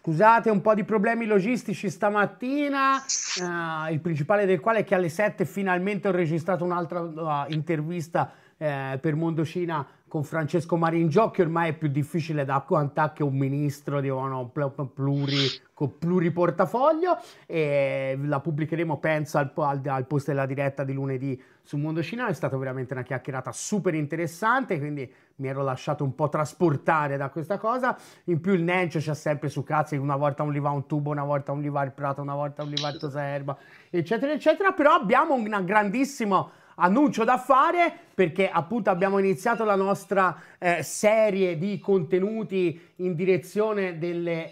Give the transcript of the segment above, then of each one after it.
Scusate, un po' di problemi logistici stamattina, il principale del quale è che alle 7 finalmente ho registrato un'altra intervista per Mondocina con Francesco Maringio, che ormai è più difficile da quant'è che un ministro di uno con pluriportafoglio, e la pubblicheremo penso al post della diretta di lunedì su Mondocina. È stata veramente una chiacchierata super interessante, quindi mi ero lasciato un po' trasportare da questa cosa. In più il Nencio c'ha sempre su cazzo, una volta un liva un tubo, una volta un liva il prato, una volta un liva il toserba, eccetera eccetera. Però abbiamo un grandissimo annuncio da fare, perché appunto abbiamo iniziato la nostra serie di contenuti in direzione delle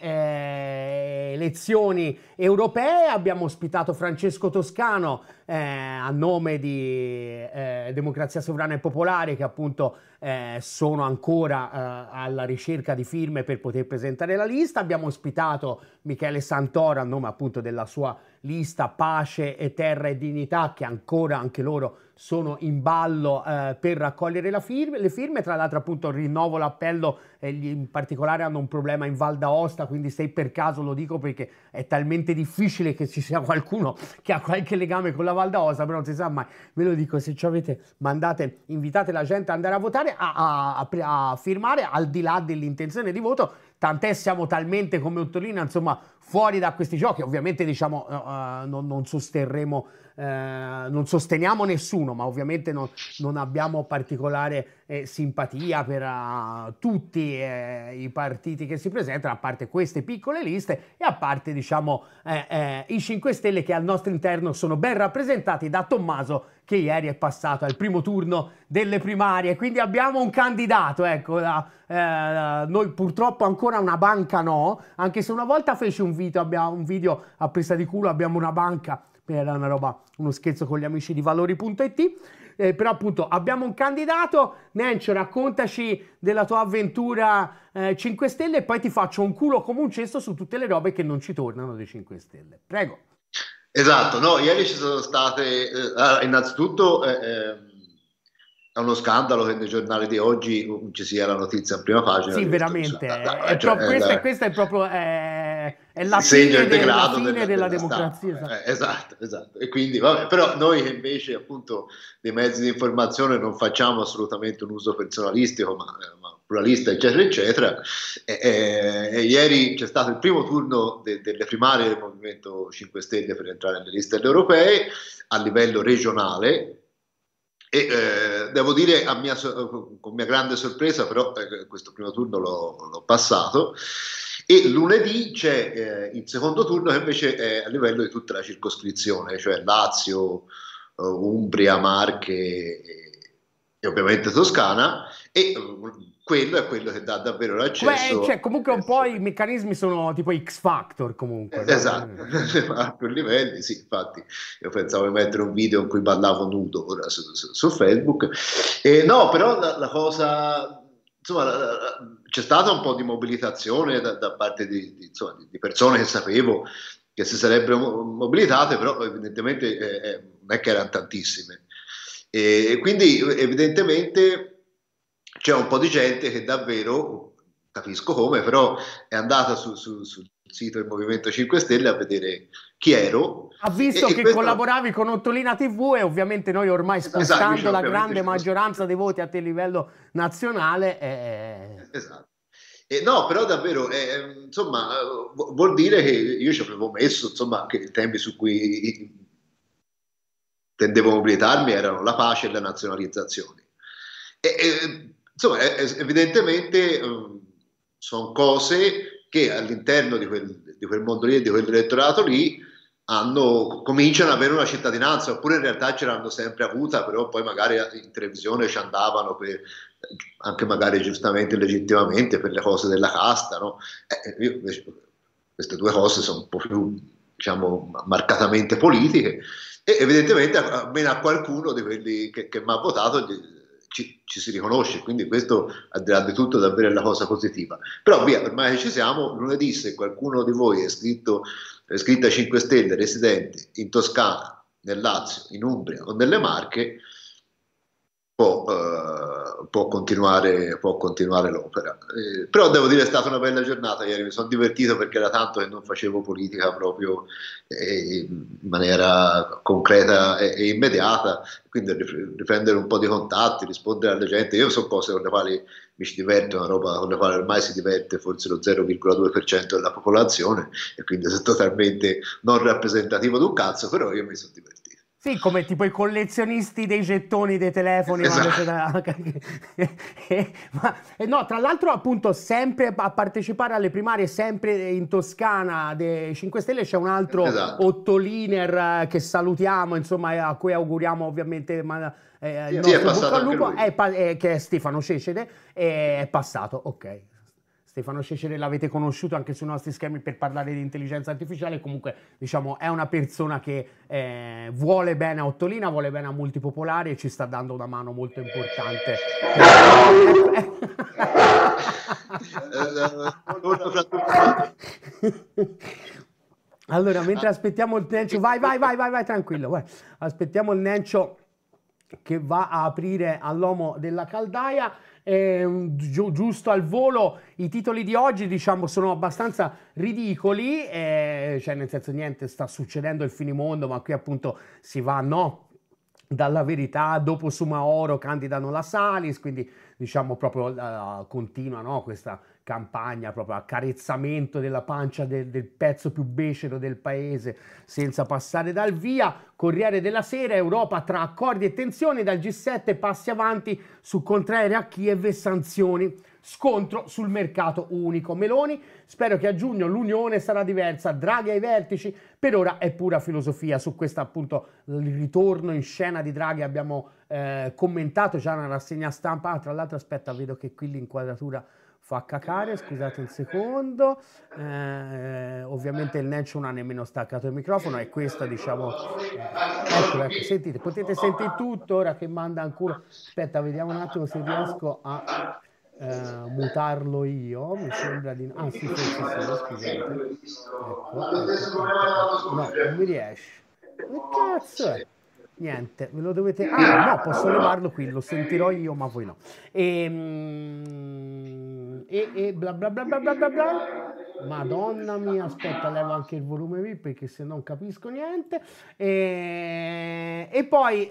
elezioni europee. Abbiamo ospitato Francesco Toscano a nome di Democrazia Sovrana e Popolare, che appunto sono ancora alla ricerca di firme per poter presentare la lista. Abbiamo ospitato Michele Santoro a nome appunto della sua lista Pace e Terra e Dignità, che ancora anche loro sono in ballo per raccogliere le firme. Tra l'altro appunto rinnovo l'appello, in particolare hanno un problema in Val d'Aosta, quindi se per caso lo dico perché è talmente difficile che ci sia qualcuno che ha qualche legame con la Val d'Aosta, però non si sa mai, ve lo dico, se ci avete, invitate la gente ad andare a votare, a firmare, al di là dell'intenzione di voto, tant'è siamo talmente, come Ottolina, insomma, fuori da questi giochi. Ovviamente diciamo non sosterremo, non sosteniamo nessuno, ma ovviamente non abbiamo particolare simpatia per tutti i partiti che si presentano, a parte queste piccole liste e a parte diciamo i 5 Stelle, che al nostro interno sono ben rappresentati da Tommaso, che ieri è passato al primo turno delle primarie. Quindi abbiamo un candidato, ecco. Noi purtroppo ancora una banca no, anche se una volta feci un video a presa di culo, abbiamo una banca, era una roba, uno scherzo con gli amici di valori.it. Però appunto abbiamo un candidato. Nencio, raccontaci della tua avventura 5 Stelle e poi ti faccio un culo come un cesto su tutte le robe che non ci tornano dei 5 Stelle. Prego. Esatto, no, ieri ci sono state, innanzitutto è uno scandalo che nei giornali di oggi ci sia la notizia in prima pagina Sì, di questo veramente, questa è proprio è la segno fine, il la degrado fine della della stampa. democrazia. Esatto, esatto. E quindi, vabbè, però noi che invece appunto dei mezzi di informazione non facciamo assolutamente un uso personalistico, ma pluralista, eccetera, eccetera. Ieri c'è stato il primo turno delle primarie del Movimento 5 Stelle per entrare nelle liste europee a livello regionale. E devo dire, con mia grande sorpresa, però questo primo turno l'ho passato, e lunedì c'è il secondo turno, che invece è a livello di tutta la circoscrizione, cioè Lazio, Umbria, Marche e ovviamente Toscana, e quello è quello che dà davvero l'accesso Cioè, a comunque un po' i essere. meccanismi sono tipo X Factor comunque, Esatto, no? a più livelli, sì, infatti io pensavo di mettere un video in cui ballavo nudo ora su Facebook. No, però la cosa, insomma, c'è stata un po' di mobilitazione da parte insomma, di persone che sapevo che si sarebbero mobilitate, però evidentemente non è che erano tantissime. E quindi evidentemente c'è un po' di gente che davvero, capisco come, però è andata sul sito del Movimento 5 Stelle a vedere chi ero. Ha visto E che questo, collaboravi con Ottolina TV e ovviamente noi ormai esatto, spostando la ovviamente grande ci sono maggioranza stato. dei voti a te livello nazionale. Esatto. No, però davvero, insomma, vuol dire che io ci avevo messo, insomma, che i temi su cui tendevo a mobilitarmi erano la pace e le nazionalizzazioni. Insomma, evidentemente sono cose che all'interno di quel mondo lì e di quell'elettorato lì cominciano ad avere una cittadinanza, oppure in realtà ce l'hanno sempre avuta, però poi magari in televisione ci andavano anche magari giustamente e legittimamente per le cose della casta, no? Io invece, queste due cose sono un po' più, diciamo, marcatamente politiche, e evidentemente almeno a qualcuno di quelli che mi ha votato ci si riconosce, quindi questo al di là di tutto davvero è la cosa positiva. Però via, ormai che ci siamo, lunedì se qualcuno di voi è iscritto a 5 Stelle, residente in Toscana, nel Lazio, in Umbria o nelle Marche, può continuare l'opera. Però devo dire è stata una bella giornata ieri, mi sono divertito perché era tanto che non facevo politica proprio in maniera concreta e immediata, quindi riprendere un po' di contatti, rispondere alle gente. Io sono cose con le quali mi ci diverto, una roba con la quale ormai si diverte forse lo 0,2% della popolazione e quindi sono totalmente non rappresentativo di un cazzo, però io mi sono divertito. Sì, come tipo i collezionisti dei gettoni dei telefoni. Esatto. No, tra l'altro appunto sempre a partecipare alle primarie, sempre in Toscana dei 5 Stelle c'è un altro Esatto. ottoliner che salutiamo, insomma, a cui auguriamo ovviamente il Sì, è nostro bocca passato al anche lupo, lui. che è Stefano Cecere, è passato, ok. Stefano Cecere l'avete conosciuto anche sui nostri schemi per parlare di intelligenza artificiale, comunque diciamo è una persona che vuole bene a Ottolina, vuole bene a Multipopolare e ci sta dando una mano molto importante. Allora, mentre aspettiamo il Nencio, vai, tranquillo, vai. Aspettiamo il Nencio che va a aprire all'uomo della caldaia. Giusto al volo, i titoli di oggi diciamo sono abbastanza ridicoli, cioè nel senso niente sta succedendo il finimondo, ma qui appunto si va dalla verità, dopo Sumaoro candidano la Salis, quindi diciamo proprio continua, no, questa campagna proprio accarezzamento della pancia del pezzo più becero del paese senza passare dal via. Corriere della Sera, Europa tra accordi e tensioni, dal G7 passi avanti su contrarre a Kiev e sanzioni, scontro sul mercato unico. Meloni, spero che a giugno l'Unione sarà diversa, Draghi ai vertici, per ora è pura filosofia. Su questo appunto il ritorno in scena di Draghi abbiamo commentato già una rassegna stampa. Tra l'altro aspetta, vedo che qui l'inquadratura fa cacare, scusate un secondo, ovviamente il Nencio non ha nemmeno staccato il microfono e questa diciamo, ecco, sentite, potete sentire tutto ora che manda ancora, aspetta vediamo un attimo se riesco a mutarlo io, mi sembra di, ah sì forse sì, scusate, ecco, no non mi riesce, che cazzo è? Niente, ve lo dovete... Ah, no, posso levarlo qui, lo sentirò io, ma voi no. E bla bla bla bla bla bla bla. Madonna mia, aspetta, levo anche il volume VIP perché se non capisco niente. E poi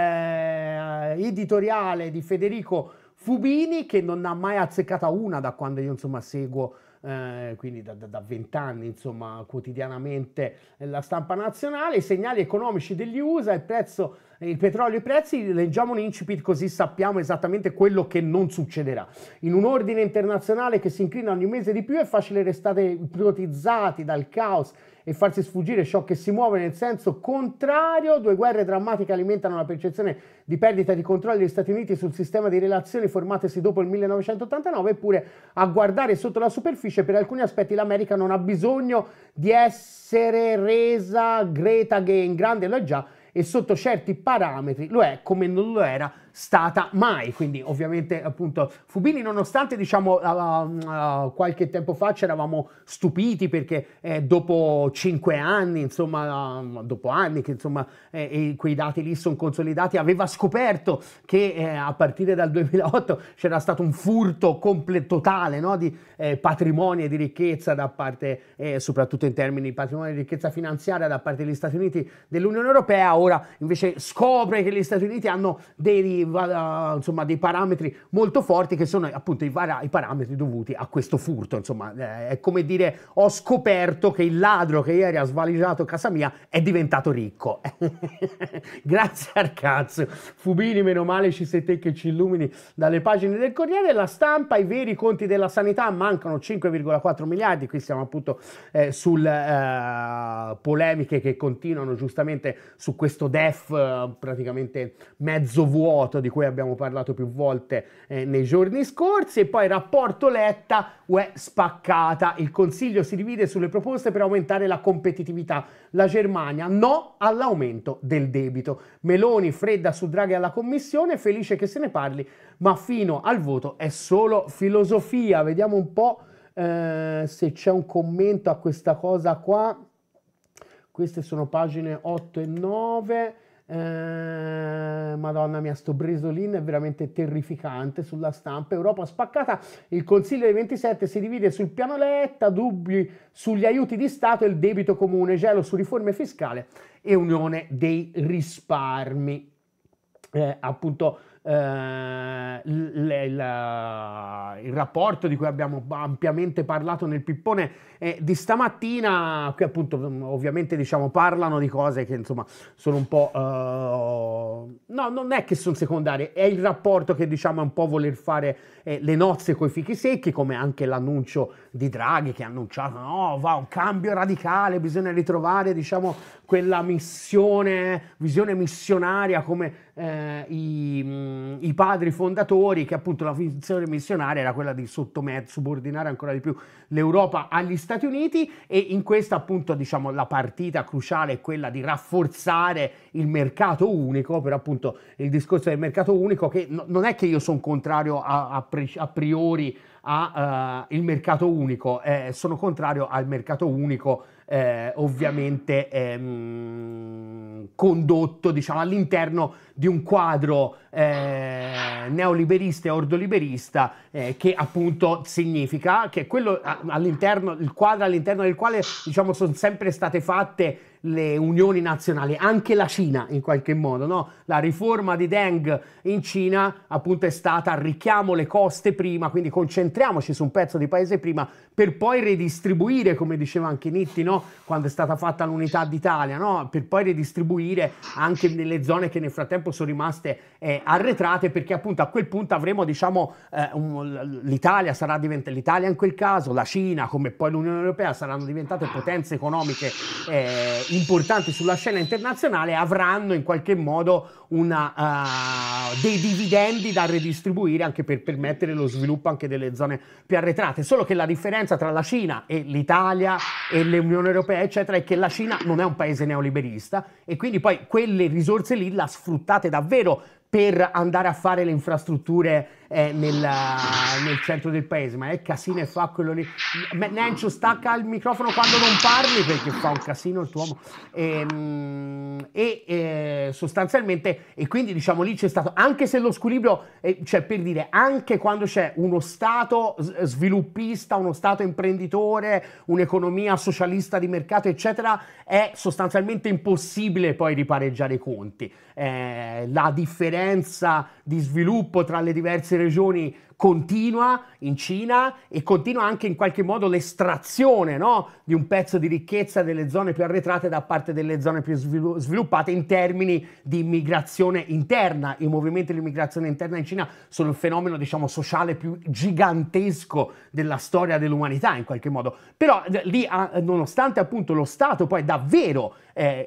editoriale di Federico Fubini che non ha mai azzeccata una da quando io insomma seguo quindi da 20 anni insomma quotidianamente la stampa nazionale, i segnali economici degli USA, il petrolio e i prezzi, leggiamo un incipit così sappiamo esattamente quello che non succederà. In un ordine internazionale che si inclina ogni mese di più è facile restare ipnotizzati dal caos e farsi sfuggire ciò che si muove nel senso contrario. Due guerre drammatiche alimentano la percezione di perdita di controllo degli Stati Uniti sul sistema di relazioni formatesi dopo il 1989, eppure a guardare sotto la superficie per alcuni aspetti l'America non ha bisogno di essere resa Greta Again, grande lo è già e sotto certi parametri lo è come non lo era stata mai. Quindi ovviamente appunto Fubini, nonostante diciamo qualche tempo fa ci eravamo stupiti perché dopo 5 anni insomma dopo anni che insomma quei dati lì sono consolidati, aveva scoperto che a partire dal 2008 c'era stato un furto totale, no, di patrimoni e di ricchezza da parte soprattutto in termini di patrimonio e di ricchezza finanziaria da parte degli Stati Uniti dell'Unione Europea. Ora invece scopre che gli Stati Uniti hanno insomma dei parametri molto forti che sono appunto i parametri dovuti a questo furto. Insomma è come dire ho scoperto che il ladro che ieri ha svaligiato casa mia è diventato ricco. Grazie al cazzo Fubini, meno male ci sei te che ci illumini dalle pagine del Corriere. La Stampa, i veri conti della sanità, mancano 5,4 miliardi. Qui siamo appunto sul polemiche che continuano giustamente su questo DEF praticamente mezzo vuoto di cui abbiamo parlato più volte nei giorni scorsi. E poi rapporto Letta, UE spaccata, il Consiglio si divide sulle proposte per aumentare la competitività, la Germania no all'aumento del debito, Meloni fredda su Draghi alla Commissione, felice che se ne parli ma fino al voto è solo filosofia. Vediamo un po' se c'è un commento a questa cosa qua. Queste sono pagine 8 e 9. Madonna mia, sto Bresolin è veramente terrificante sulla stampa. Europa spaccata, il Consiglio dei 27 si divide sul piano Letta, dubbi sugli aiuti di Stato e il debito comune, gelo su riforme fiscale e unione dei risparmi. Appunto il rapporto di cui abbiamo ampiamente parlato nel pippone di stamattina, qui appunto ovviamente diciamo parlano di cose che insomma sono un po' no, non è che sono secondarie, è il rapporto che diciamo è un po' voler fare le nozze coi fichi secchi, come anche l'annuncio di Draghi che ha annunciato no, va un cambio radicale, bisogna ritrovare diciamo quella visione missionaria come i padri fondatori, che appunto la visione missionaria era quella di subordinare ancora di più l'Europa agli Stati Uniti, e in questa appunto diciamo la partita cruciale è quella di rafforzare il mercato unico, per appunto il discorso del mercato unico, che non è che io sono contrario a priori il mercato unico, sono contrario al mercato unico ovviamente condotto diciamo all'interno di un quadro neoliberista e ordoliberista che appunto significa che quello il quadro all'interno del quale diciamo sono sempre state fatte le unioni nazionali, anche la Cina in qualche modo, no? La riforma di Deng in Cina appunto è stata arricchiamo le coste prima, quindi concentriamoci su un pezzo di paese prima per poi redistribuire, come diceva anche Nitti, no? Quando è stata fatta l'unità d'Italia, no? Per poi redistribuire anche nelle zone che nel frattempo sono rimaste arretrate, perché appunto a quel punto avremo diciamo l'Italia sarà diventata l'Italia in quel caso, la Cina come poi l'Unione Europea saranno diventate potenze economiche importanti sulla scena internazionale, avranno in qualche modo dei dividendi da redistribuire anche per permettere lo sviluppo anche delle zone più arretrate. Solo che la differenza tra la Cina e l'Italia e l'Unione Europea eccetera è che la Cina non è un paese neoliberista e quindi poi quelle risorse lì la sfruttate davvero per andare a fare le infrastrutture nel centro del paese. Ma è casino e fa quello lì. Nencio, stacca il microfono quando non parli perché fa un casino il tuo uomo. Sostanzialmente, e quindi diciamo lì c'è stato, anche se lo squilibrio, cioè per dire, anche quando c'è uno Stato sviluppista, uno Stato imprenditore, un'economia socialista di mercato eccetera, è sostanzialmente impossibile poi ripareggiare i conti. La differenza di sviluppo tra le diverse regioni continua in Cina e continua anche in qualche modo l'estrazione, no? Di un pezzo di ricchezza delle zone più arretrate da parte delle zone più sviluppate in termini di immigrazione interna. I movimenti di immigrazione interna in Cina sono il fenomeno diciamo sociale più gigantesco della storia dell'umanità in qualche modo, però lì nonostante appunto lo Stato poi davvero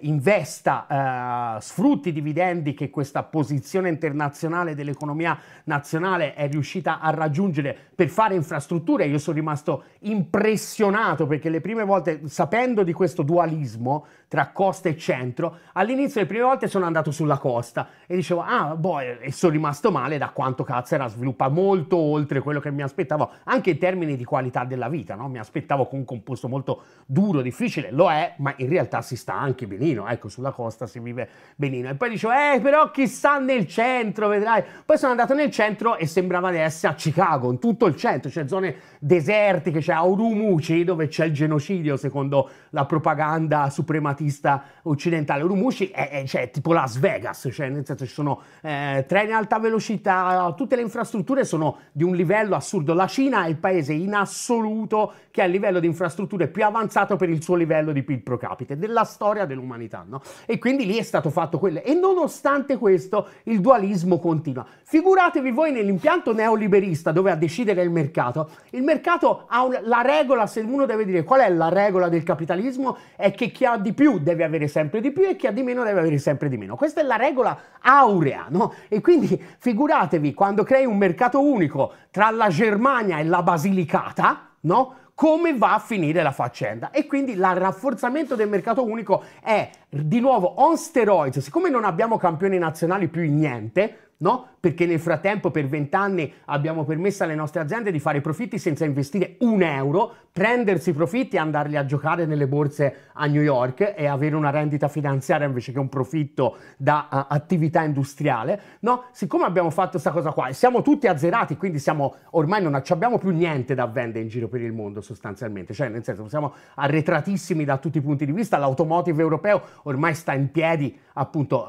investa, sfrutti i dividendi che questa posizione internazionale dell'economia nazionale è riuscita a raggiungere per fare infrastrutture. Io sono rimasto impressionato perché le prime volte, sapendo di questo dualismo tra costa e centro, all'inizio le prime volte sono andato sulla costa e dicevo e sono rimasto male da quanto cazzo era sviluppato, molto oltre quello che mi aspettavo anche in termini di qualità della vita, no? Mi aspettavo comunque un posto molto duro, difficile, lo è, ma in realtà si sta anche benino, ecco, sulla costa si vive benino. E poi dicevo però chissà nel centro, vedrai. Poi sono andato nel centro e sembrava di essere a Chicago, in tutto il centro, c'è zone desertiche, c'è Urumqi dove c'è il genocidio secondo la propaganda suprematista occidentale. Urumqi è tipo Las Vegas, cioè nel senso ci sono treni a alta velocità, tutte le infrastrutture sono di un livello assurdo. La Cina è il paese in assoluto che ha il livello di infrastrutture più avanzato per il suo livello di PIL pro capite della storia dell'umanità, no? E quindi lì è stato fatto quello, e nonostante questo il dualismo continua. Figuratevi voi nell'impianto neoliberista dove a decidere il mercato ha la regola, se uno deve dire qual è la regola del capitalismo, è che chi ha di più deve avere sempre di più e chi ha di meno deve avere sempre di meno. Questa è la regola aurea, no? E quindi figuratevi quando crei un mercato unico tra la Germania e la Basilicata, no? Come va a finire la faccenda. E quindi il rafforzamento del mercato unico è di nuovo on steroids. Siccome non abbiamo campioni nazionali più in niente, no? Perché nel frattempo per 20 anni abbiamo permesso alle nostre aziende di fare profitti senza investire un euro, prendersi i profitti e andarli a giocare nelle borse a New York e avere una rendita finanziaria invece che un profitto da attività industriale, no? Siccome abbiamo fatto questa cosa qua e siamo tutti azzerati, quindi ormai non abbiamo più niente da vendere in giro per il mondo sostanzialmente, cioè nel senso siamo arretratissimi da tutti i punti di vista, l'automotive europeo ormai sta in piedi appunto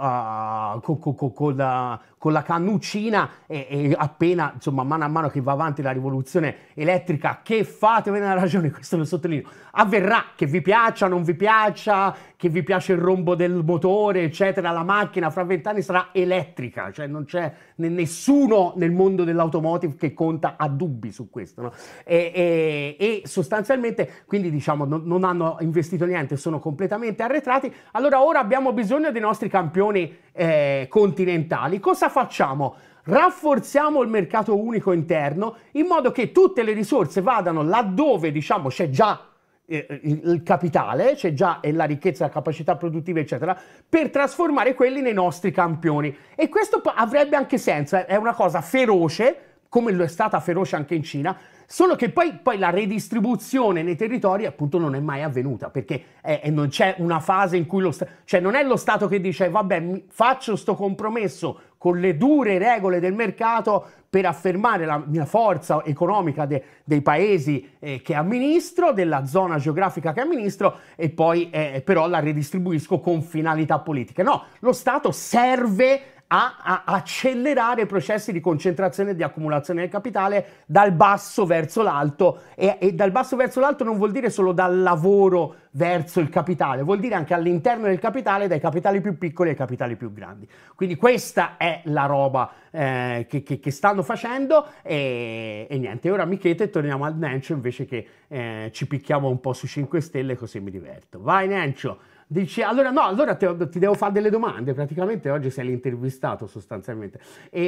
con la cannuccina e appena, insomma, mano a mano che va avanti la rivoluzione elettrica, che fatevene la ragione, questo lo sottolineo, avverrà, che vi piaccia, non vi piaccia, che vi piace il rombo del motore, eccetera, la macchina fra 20 anni sarà elettrica, cioè non c'è nessuno nel mondo dell'automotive che conta a dubbi su questo, no? E sostanzialmente, quindi diciamo, non hanno investito niente, sono completamente arretrati, allora ora abbiamo bisogno dei nostri campioni continentali. Cosa facciamo? Rafforziamo il mercato unico interno in modo che tutte le risorse vadano laddove, diciamo, c'è già il capitale, c'è già la ricchezza, la capacità produttiva, eccetera, per trasformare quelli nei nostri campioni. E questo avrebbe anche senso, è una cosa feroce, come lo è stata feroce anche in Cina, solo che poi la redistribuzione nei territori appunto non è mai avvenuta, perché non c'è una fase in cui cioè non è lo Stato che dice vabbè faccio sto compromesso con le dure regole del mercato per affermare la mia forza economica dei paesi che amministro, della zona geografica che amministro e poi però la redistribuisco con finalità politiche. No, lo Stato serve a accelerare i processi di concentrazione e di accumulazione del capitale dal basso verso l'alto e dal basso verso l'alto non vuol dire solo dal lavoro verso il capitale, vuol dire anche all'interno del capitale, dai capitali più piccoli ai capitali più grandi. Quindi questa è la roba che stanno facendo e niente, ora Michele e torniamo al Nencio invece che ci picchiamo un po' su 5 Stelle così mi diverto. Vai Nencio! Dici, allora no, allora ti devo fare delle domande, praticamente oggi sei l'intervistato sostanzialmente.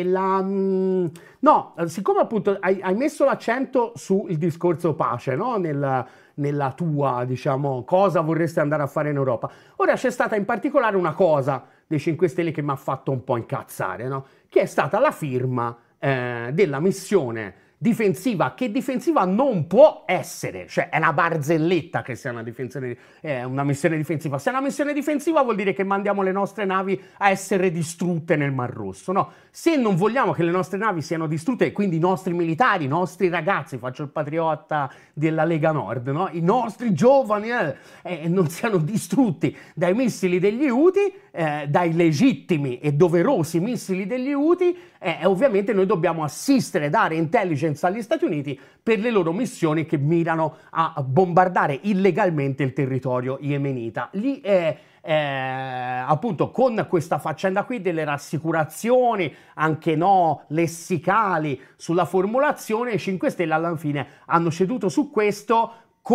No, siccome appunto hai messo l'accento sul discorso pace, no? Nella tua, diciamo, cosa vorresti andare a fare in Europa. Ora c'è stata in particolare una cosa dei 5 Stelle che mi ha fatto un po' incazzare, no? Che è stata la firma della missione difensiva, che difensiva non può essere, cioè è una barzelletta che sia una missione difensiva. Se è una missione difensiva vuol dire che mandiamo le nostre navi a essere distrutte nel Mar Rosso, no? Se non vogliamo che le nostre navi siano distrutte e quindi i nostri militari, i nostri ragazzi, faccio il patriota della Lega Nord, no? I nostri giovani non siano distrutti dai missili degli Houthi, dai legittimi e doverosi missili degli Houthi, ovviamente noi dobbiamo assistere, dare intelligence agli Stati Uniti per le loro missioni che mirano a bombardare illegalmente il territorio yemenita. Lì appunto con questa faccenda qui delle rassicurazioni anche no lessicali sulla formulazione, i 5 Stelle alla fine hanno ceduto su questo.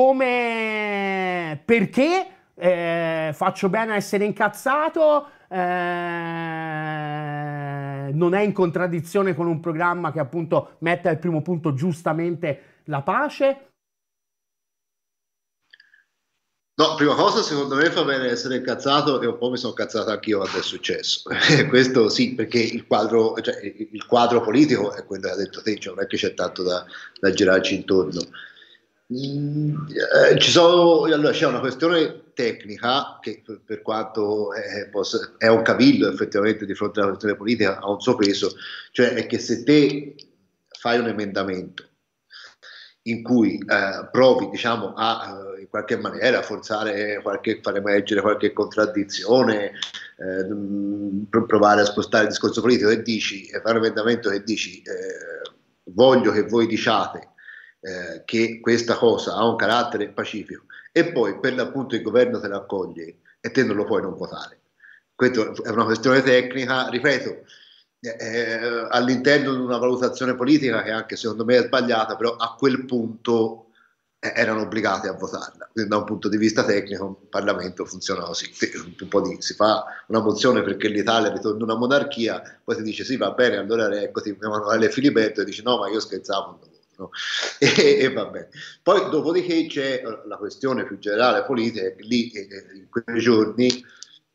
Perché faccio bene a essere incazzato, non è in contraddizione con un programma che appunto mette al primo punto giustamente la pace? No, prima cosa, secondo me fa bene essere incazzato e un po' mi sono incazzato anch'io quando è successo. Questo sì, perché il quadro politico è quello che ha detto te, cioè non è che c'è tanto da girarci intorno. Allora, c'è una questione tecnica che per quanto è un cavillo effettivamente di fronte alla questione politica ha un suo peso, cioè è che se te fai un emendamento in cui provi, diciamo, in qualche maniera fare emergere qualche contraddizione, provare a spostare il discorso politico e fare un emendamento che dici voglio che voi diciate che questa cosa ha un carattere pacifico e poi per l'appunto il governo te la accoglie e te non lo puoi non votare. Questa è una questione tecnica, ripeto, all'interno di una valutazione politica che anche secondo me è sbagliata, però a quel punto erano obbligati a votarla. Quindi da un punto di vista tecnico il Parlamento funziona così, si fa una mozione perché l'Italia ritorna una monarchia, poi si dice sì va bene, allora eccoti Emanuele Filiberto e dice no ma io scherzavo, no? E va bene. Poi dopodiché c'è la questione più generale politica, che lì in quei giorni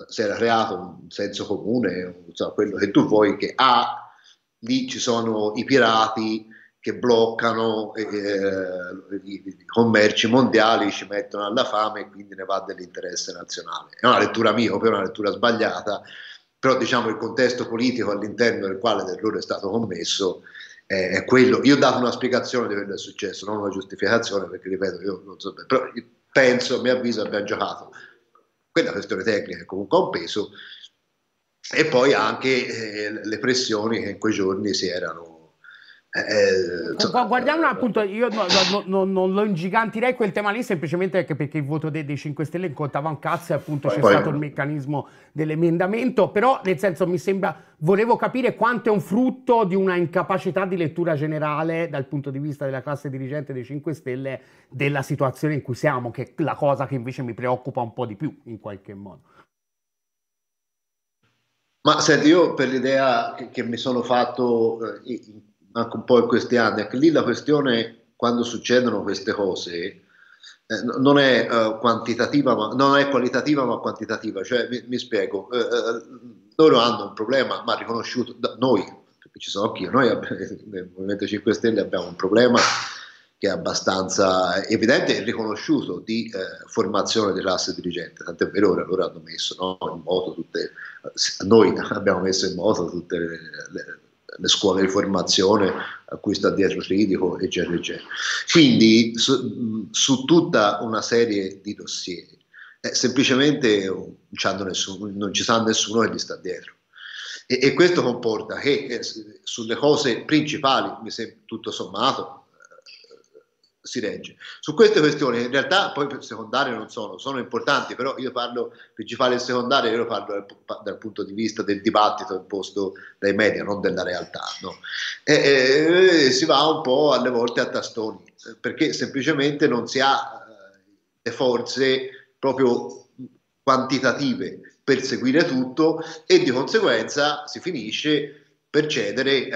si era creato un senso comune, insomma, quello che tu vuoi, che lì ci sono i pirati che bloccano i commerci mondiali, ci mettono alla fame e quindi ne va dell'interesse nazionale. È una lettura mia, o per una lettura sbagliata, però diciamo il contesto politico all'interno del quale l'errore è stato commesso è quello. Io ho dato una spiegazione di quello che è successo, non una giustificazione, perché ripeto, io non so, però penso, a mio avviso, abbiamo giocato quella questione tecnica che comunque ha un peso, e poi anche le pressioni che in quei giorni si erano. Guardiamo appunto, io non lo ingigantirei quel tema lì, semplicemente perché il voto dei 5 Stelle contava un cazzo e appunto c'è stato il meccanismo dell'emendamento, però nel senso mi sembra, volevo capire quanto è un frutto di una incapacità di lettura generale dal punto di vista della classe dirigente dei 5 Stelle della situazione in cui siamo, che è la cosa che invece mi preoccupa un po' di più in qualche modo. Ma senti, io per l'idea che mi sono fatto anche un po' in questi anni, è che lì la questione, quando succedono queste cose, non è quantitativa, non è qualitativa ma quantitativa. Cioè, mi spiego, loro hanno un problema, ma riconosciuto da noi, perché ci sono anch'io, noi nel Movimento 5 Stelle abbiamo un problema che è abbastanza evidente e riconosciuto di formazione di classe dirigente, tant'è vero che loro hanno messo, no, in moto noi abbiamo messo in moto tutte le scuole di formazione a cui sta dietro Tridico, eccetera, eccetera. Quindi su tutta una serie di dossier, semplicemente non ci sa nessuno che gli sta dietro. E questo comporta che sulle cose principali, mi sembra tutto sommato, si regge. Su queste questioni in realtà poi secondarie non sono importanti, però io parlo principale e secondarie, io parlo dal punto di vista del dibattito imposto dai media, non della realtà, no? Si va un po' alle volte a tastoni, perché semplicemente non si ha le forze proprio quantitative per seguire tutto, e di conseguenza si finisce per cedere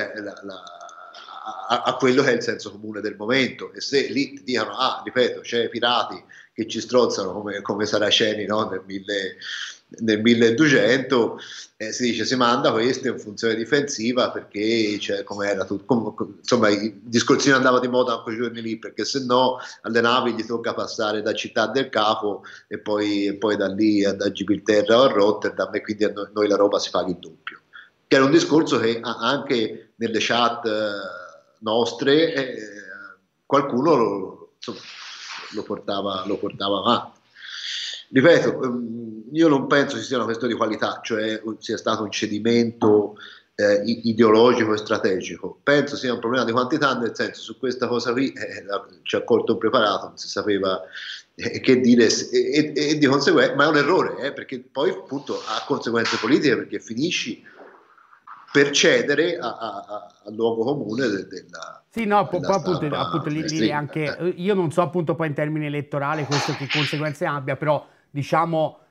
a quello che è il senso comune del momento. E se lì ti dicono, ripeto, c'è pirati che ci strozzano come Saraceni, no? nel 1200, si dice si manda questo in funzione difensiva perché insomma il discorsino andava di moda anche quei giorni lì, perché se no alle navi gli tocca passare da Città del Capo e poi da lì da Gibilterra o a Rotterdam, e quindi a noi la roba si paga il doppio, che era un discorso che anche nelle chat nostre qualcuno lo portava avanti. Ripeto, io non penso ci sia una questione di qualità, cioè sia stato un cedimento ideologico e strategico. Penso sia un problema di quantità, nel senso, su questa cosa qui ci ha colto impreparato, non si sapeva che dire, e di conseguenza, ma è un errore, perché poi appunto ha conseguenze politiche, perché finisci per cedere al luogo comune della. Sì, no, poi appunto lì anche, io non so appunto poi in termini elettorali questo che conseguenze abbia, però diciamo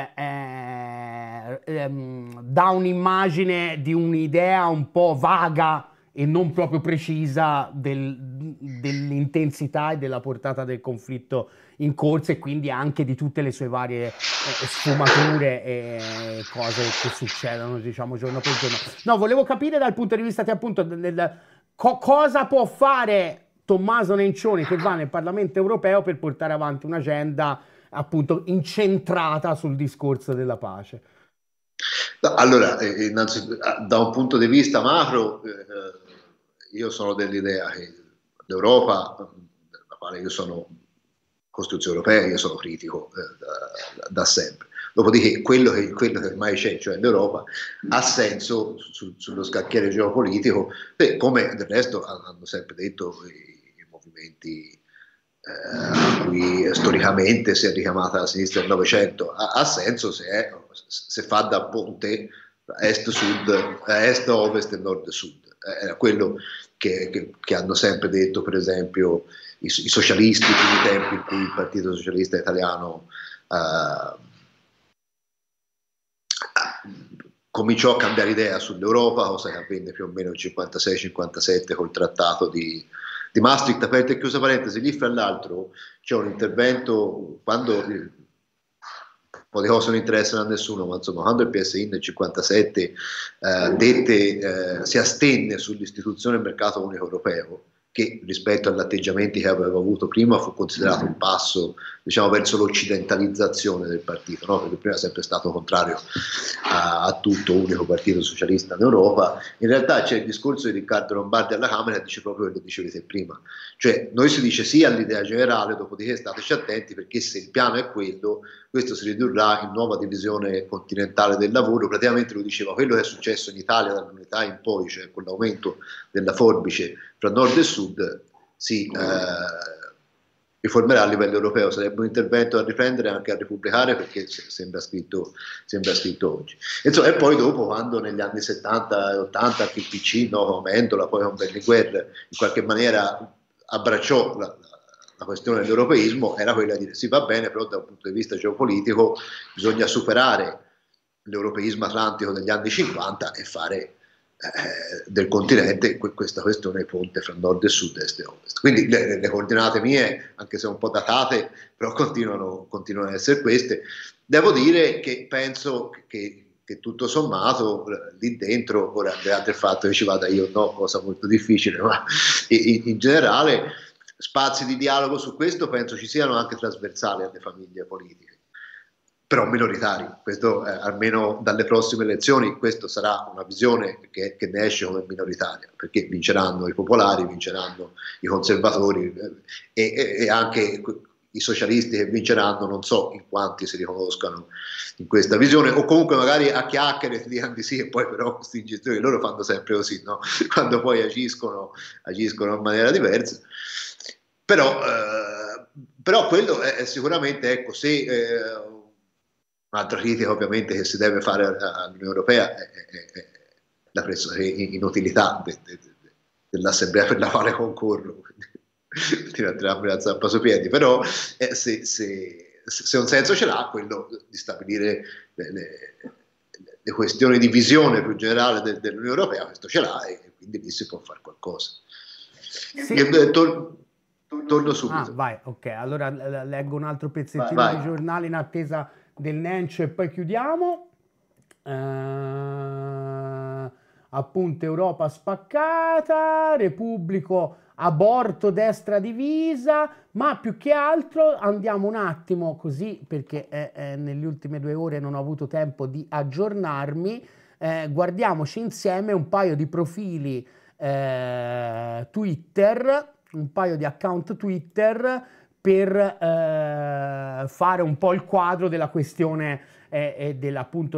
dà un'immagine di un'idea un po' vaga e non proprio precisa dell'intensità e della portata del conflitto in corso, e quindi anche di tutte le sue varie sfumature e cose che succedono, diciamo, giorno per giorno. No, volevo capire dal punto di vista appunto cosa può fare Tommaso Nencioni, che va nel Parlamento europeo, per portare avanti un'agenda appunto incentrata sul discorso della pace. No, allora, innanzitutto, da un punto di vista macro, io sono dell'idea che l'Europa, della quale io sono Costituzione europea, io sono critico da sempre. Dopodiché quello che ormai c'è, cioè l'Europa, ha senso sullo scacchiere geopolitico, come del resto hanno sempre detto i movimenti a cui storicamente si è richiamata la sinistra del Novecento. Ha senso se fa da ponte est-sud, est-ovest e nord-sud. Era quello che hanno sempre detto, per esempio, i socialisti, nei tempi in cui il Partito Socialista Italiano cominciò a cambiare idea sull'Europa, cosa che avvenne più o meno nel 56-57 col trattato di Maastricht. Aperta e chiusa parentesi, lì fra l'altro c'è un intervento, quando po' di cose non interessano a nessuno, ma insomma, quando il PSI nel 1957 si astenne sull'istituzione del mercato unico europeo, che rispetto agli atteggiamenti che aveva avuto prima fu considerato un passo, diciamo, verso l'occidentalizzazione del partito, no? Perché prima è sempre stato contrario a tutto, unico partito socialista in Europa. In realtà c'è il discorso di Riccardo Lombardi alla Camera che dice proprio quello che dicevi te prima, cioè noi si dice sì all'idea generale, dopodiché stateci attenti perché se il piano è quello, questo si ridurrà in nuova divisione continentale del lavoro. Praticamente lo diceva quello che è successo in Italia dall'unità in poi, cioè con l'aumento della forbice fra nord e sud, si riformerà a livello europeo. Sarebbe un intervento da riprendere anche a repubblicare, perché sembra scritto oggi. Insomma, e poi dopo, quando negli anni 70 e 80 anche il PC, no, con Vendola, poi con Berlinguer, in qualche maniera abbracciò la questione dell'europeismo, era quella di dire sì, va bene, però dal punto di vista geopolitico bisogna superare l'europeismo atlantico degli anni 50 e fare del continente questa questione ponte fra nord e sud, est e ovest. Quindi le coordinate mie, anche se un po' datate, però continuano ad essere queste. Devo dire che penso che tutto sommato lì dentro, ora beato il fatto che ci vada io, no, cosa molto difficile, ma in generale spazi di dialogo su questo penso ci siano anche trasversali alle famiglie politiche, però minoritari. Questo almeno dalle prossime elezioni, questa sarà una visione che ne esce come minoritaria, perché vinceranno i popolari, vinceranno i conservatori e anche i socialisti che vinceranno, non so in quanti si riconoscano in questa visione, o comunque magari a chiacchiere ti dicano di sì e poi però questi gestori loro fanno sempre così, no? Quando poi agiscono in maniera diversa. Però quello è sicuramente, ecco, se un'altra critica ovviamente che si deve fare all'Unione Europea è la inutilità dell'Assemblea per la quale concorro, tirarmi la zappa sui piedi, però se un senso ce l'ha quello di stabilire le questioni di visione più generale dell'Unione Europea, questo ce l'ha e quindi lì si può fare qualcosa. Sì. Torno subito. Vai, ok, allora leggo un altro pezzettino di giornale in attesa del Nencio e poi chiudiamo. Appunto, Europa spaccata, Repubblico, aborto, destra divisa, ma più che altro andiamo un attimo così, perché nelle ultime 2 ore non ho avuto tempo di aggiornarmi, guardiamoci insieme un paio di profili Twitter, un paio di account Twitter per fare un po' il quadro della questione appunto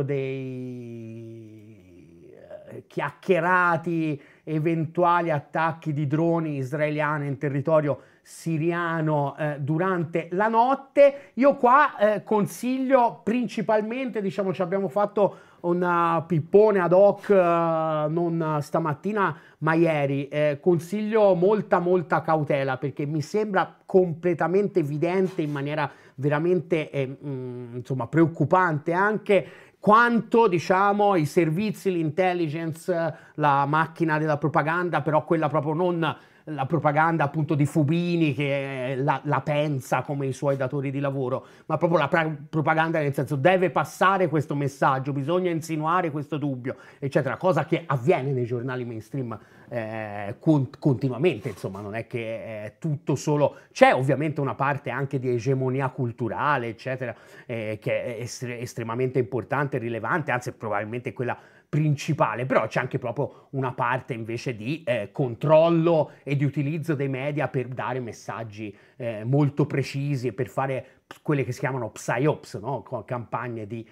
dei chiacchierati eventuali attacchi di droni israeliani in territorio siriano durante la notte. Io qua consiglio principalmente, diciamo, ci abbiamo fatto un pippone ad hoc non stamattina ma ieri, consiglio molta cautela, perché mi sembra completamente evidente, in maniera veramente insomma preoccupante anche, quanto, diciamo, i servizi, l'intelligence, la macchina della propaganda, però quella proprio non la propaganda appunto di Fubini che la pensa come i suoi datori di lavoro, ma proprio la propaganda nel senso deve passare questo messaggio, bisogna insinuare questo dubbio, eccetera, cosa che avviene nei giornali mainstream continuamente, insomma, non è che è tutto solo, c'è ovviamente una parte anche di egemonia culturale, eccetera, che è estremamente importante e rilevante, anzi probabilmente quella principale, però c'è anche proprio una parte invece di controllo e di utilizzo dei media per dare messaggi molto precisi e per fare quelle che si chiamano psyops, no? Campagne di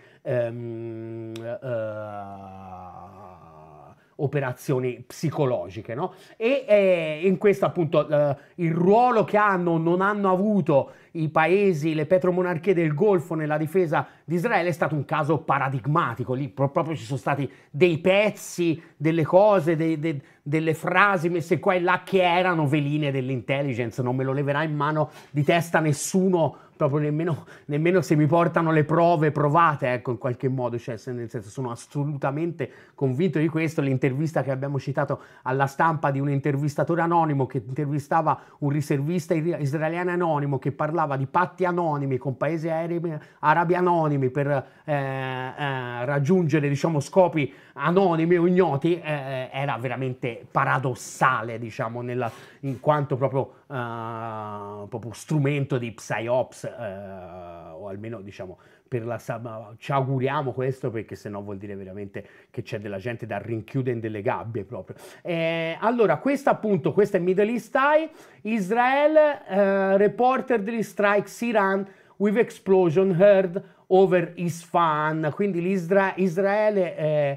operazioni psicologiche, no? E in questo appunto il ruolo che non hanno avuto i paesi, le petromonarchie del Golfo nella difesa di Israele è stato un caso paradigmatico. Lì proprio ci sono stati dei pezzi, delle cose, delle frasi messe qua e là che erano veline dell'intelligence, non me lo leverà in mano di testa nessuno, proprio nemmeno se mi portano le prove provate, ecco, in qualche modo, cioè, nel senso, sono assolutamente convinto di questo. L'intervista che abbiamo citato alla Stampa di un intervistatore anonimo che intervistava un riservista israeliano anonimo che parlava parlava di patti anonimi con paesi arabi anonimi per raggiungere, diciamo, scopi anonimi o ignoti, era veramente paradossale, diciamo, in quanto proprio strumento di psyops, o almeno, diciamo, ci auguriamo questo, perché sennò vuol dire veramente che c'è della gente da rinchiudere in delle gabbie proprio. Allora, questa è Middle East Eye. Israel reportedly strikes Iran with explosion heard over Isfahan. Quindi Israele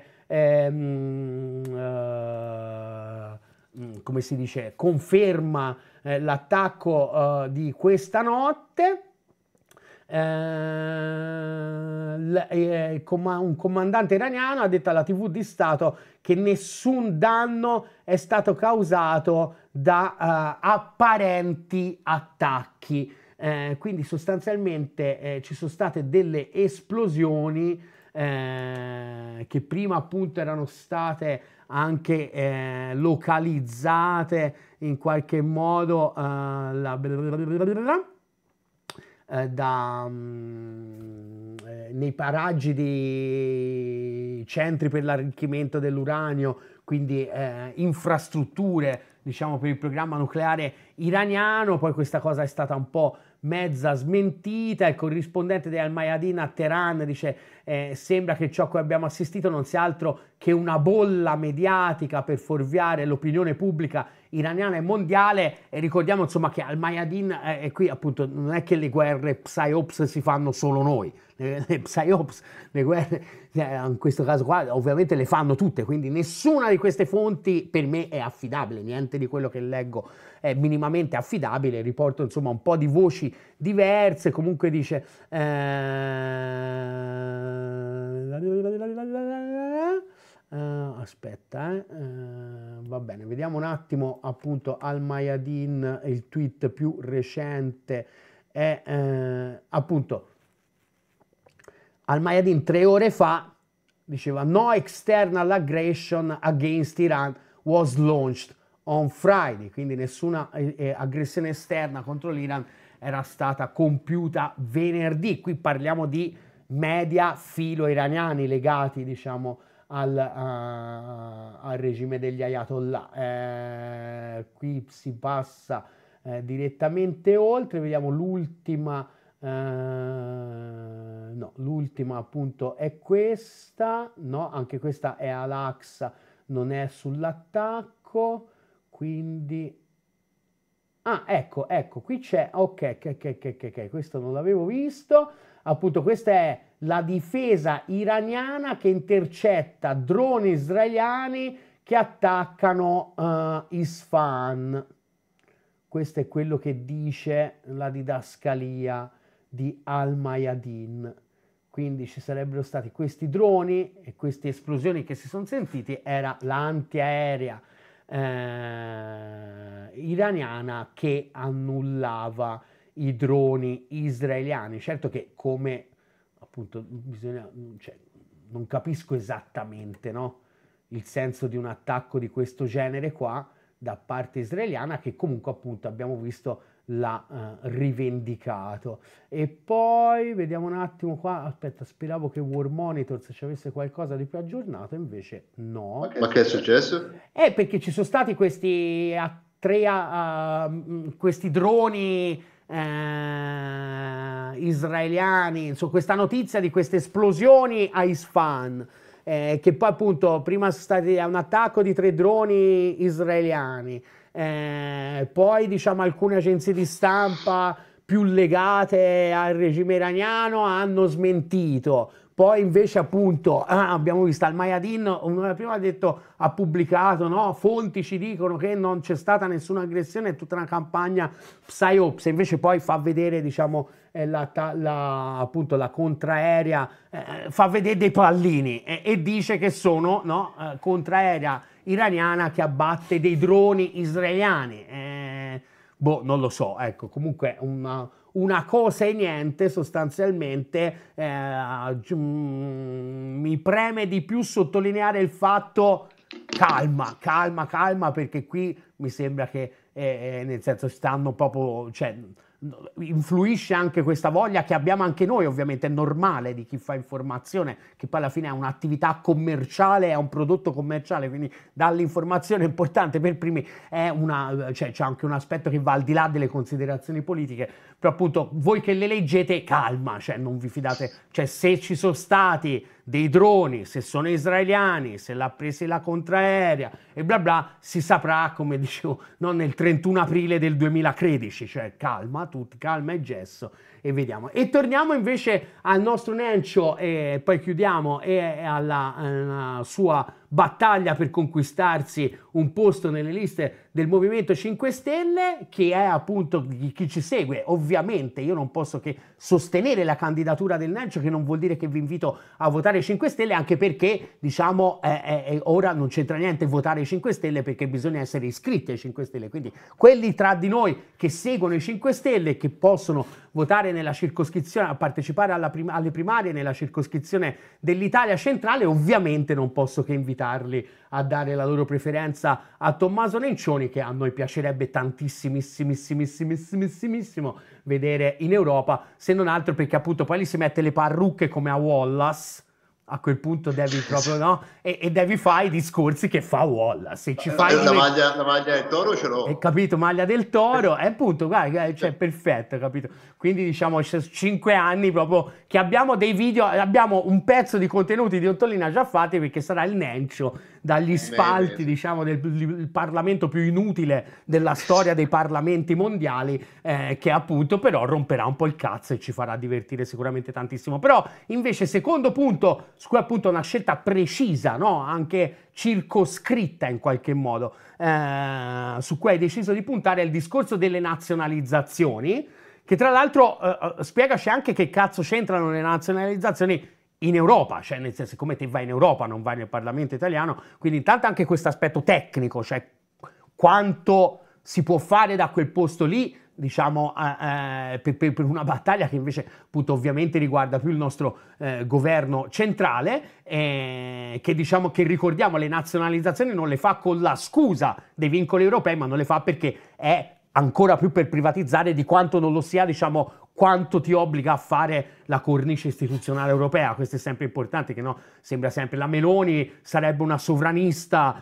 come si dice, conferma l'attacco di questa notte. Un comandante iraniano ha detto alla TV di Stato che nessun danno è stato causato da apparenti attacchi. Quindi sostanzialmente ci sono state delle esplosioni che prima appunto erano state anche localizzate in qualche modo nei paraggi di centri per l'arricchimento dell'uranio, quindi infrastrutture, diciamo, per il programma nucleare iraniano. Poi questa cosa è stata un po' mezza smentita. Il corrispondente di Al Mayadeen a Teheran dice sembra che ciò a cui abbiamo assistito non sia altro che una bolla mediatica per fuorviare l'opinione pubblica iraniana e mondiale. E ricordiamo, insomma, che Al Mayadeen e qui appunto non è che le guerre psyops si fanno solo noi, le psyops, le guerre in questo caso qua ovviamente le fanno tutte, quindi nessuna di queste fonti per me è affidabile, niente di quello che leggo è minimamente affidabile. Riporto insomma un po' di voci diverse. Comunque dice va bene, vediamo un attimo appunto Al Mayadeen. Il tweet più recente è appunto Al Mayadeen 3 ore fa diceva no external aggression against Iran was launched on Friday, quindi nessuna aggressione esterna contro l'Iran era stata compiuta venerdì. Qui parliamo di media filo iraniani legati, diciamo, al regime degli Ayatollah. Qui si passa direttamente oltre, vediamo l'ultima. No, l'ultima appunto è questa, no, anche questa è Al-Aqsa, non è sull'attacco, quindi ecco, qui c'è, ok, questo non l'avevo visto, appunto questa è la difesa iraniana che intercetta droni israeliani che attaccano Isfahan. Questo è quello che dice la didascalia di Al Mayadeen. Quindi ci sarebbero stati questi droni e queste esplosioni che si sono sentiti, era l'antiaerea iraniana che annullava i droni israeliani. Certo che, come appunto bisogna, cioè, non capisco esattamente, no, il senso di un attacco di questo genere qua da parte israeliana, che comunque appunto abbiamo visto l'ha rivendicato. E poi vediamo un attimo qua, aspetta, speravo che War Monitors ci avesse qualcosa di più aggiornato, invece no. Ma che è successo? Perché ci sono stati questi questi droni israeliani, insomma, questa notizia di queste esplosioni a Isfahan, che poi appunto prima sono stati un attacco di 3 droni israeliani, poi diciamo alcune agenzie di stampa più legate al regime iraniano hanno smentito. Poi invece appunto abbiamo visto Al Mayadeen, un'ora prima ha detto, ha pubblicato, no, fonti ci dicono che non c'è stata nessuna aggressione, è tutta una campagna psyops. Invece poi fa vedere, diciamo, appunto la contraerea, fa vedere dei pallini e dice che sono, no, contraerea iraniana che abbatte dei droni israeliani. Boh, non lo so, ecco, comunque una cosa e niente sostanzialmente. Mi preme di più sottolineare il fatto calma, perché qui mi sembra che nel senso stanno proprio, cioè influisce anche questa voglia che abbiamo anche noi, ovviamente è normale, di chi fa informazione, che poi alla fine è un'attività commerciale, è un prodotto commerciale, quindi dall'informazione importante per primi c'è anche un aspetto che va al di là delle considerazioni politiche, però appunto voi che le leggete, calma, cioè non vi fidate, cioè se ci sono stati dei droni, se sono israeliani, se l'ha presi la contraerea e bla bla, si saprà, come dicevo, non nel 31 aprile del 2013, cioè calma, tutti, calma e gesso, e vediamo. E torniamo invece al nostro Nencio, e poi chiudiamo, e alla sua battaglia per conquistarsi un posto nelle liste del Movimento 5 Stelle, che è appunto chi ci segue. Ovviamente io non posso che sostenere la candidatura del Nencio, che non vuol dire che vi invito a votare 5 Stelle, anche perché diciamo ora non c'entra niente votare 5 Stelle, perché bisogna essere iscritti ai 5 Stelle, quindi quelli tra di noi che seguono i 5 Stelle, che possono votare nella circoscrizione, a partecipare alle primarie nella circoscrizione dell'Italia centrale, ovviamente non posso che invitarli a dare la loro preferenza a Tommaso Nencioni, che a noi piacerebbe tantissimissimissimo vedere in Europa, se non altro perché appunto poi lì si mette le parrucche come a Wallace. A quel punto devi proprio, no? E devi fare i discorsi che fa Wallace. Se ci fai la maglia del Toro ce l'ho. Capito? Maglia del Toro, è appunto, guarda, cioè, perfetto, capito? Quindi diciamo 5 anni proprio che abbiamo dei video, abbiamo un pezzo di contenuti di Ottolina già fatti, perché sarà il Nencio dagli spalti, diciamo, del Parlamento più inutile della storia dei parlamenti mondiali, che appunto però romperà un po' il cazzo e ci farà divertire sicuramente tantissimo. Però invece secondo punto, su cui appunto una scelta precisa, no? Anche circoscritta in qualche modo, su cui hai deciso di puntare, è il discorso delle nazionalizzazioni, che tra l'altro spiegaci anche che cazzo c'entrano le nazionalizzazioni in Europa, cioè nel senso, come te vai in Europa non vai nel Parlamento italiano, quindi intanto anche questo aspetto tecnico, cioè quanto si può fare da quel posto lì, diciamo, per una battaglia che invece appunto ovviamente riguarda più il nostro governo centrale, che diciamo, che ricordiamo, le nazionalizzazioni non le fa con la scusa dei vincoli europei, ma non le fa perché è ancora più per privatizzare di quanto non lo sia, diciamo, quanto ti obbliga a fare la cornice istituzionale europea. Questo è sempre importante, che no, sembra sempre la Meloni sarebbe una sovranista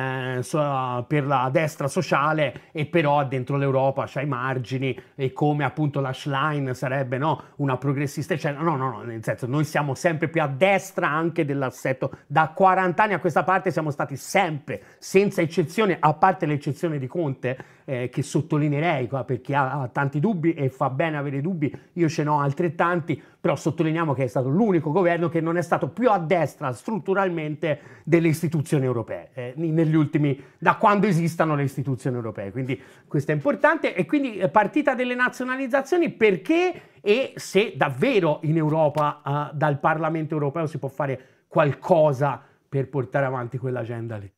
per la destra sociale, e però dentro l'Europa c'ha i margini, e come appunto la Schlein sarebbe, no, una progressista, cioè, no, nel senso, noi siamo sempre più a destra anche dell'assetto. Da 40 anni a questa parte siamo stati sempre, senza eccezione, a parte l'eccezione di Conte, che sottolineerei qua, perché ha tanti dubbi e fa bene avere dubbi, io ce n'ho altrettanti, però sottolineiamo che è stato l'unico governo che non è stato più a destra strutturalmente delle istituzioni europee, negli ultimi, da quando esistano le istituzioni europee, quindi questo è importante. E quindi partita delle nazionalizzazioni, perché, e se davvero in Europa, dal Parlamento europeo, si può fare qualcosa per portare avanti quell'agenda lì.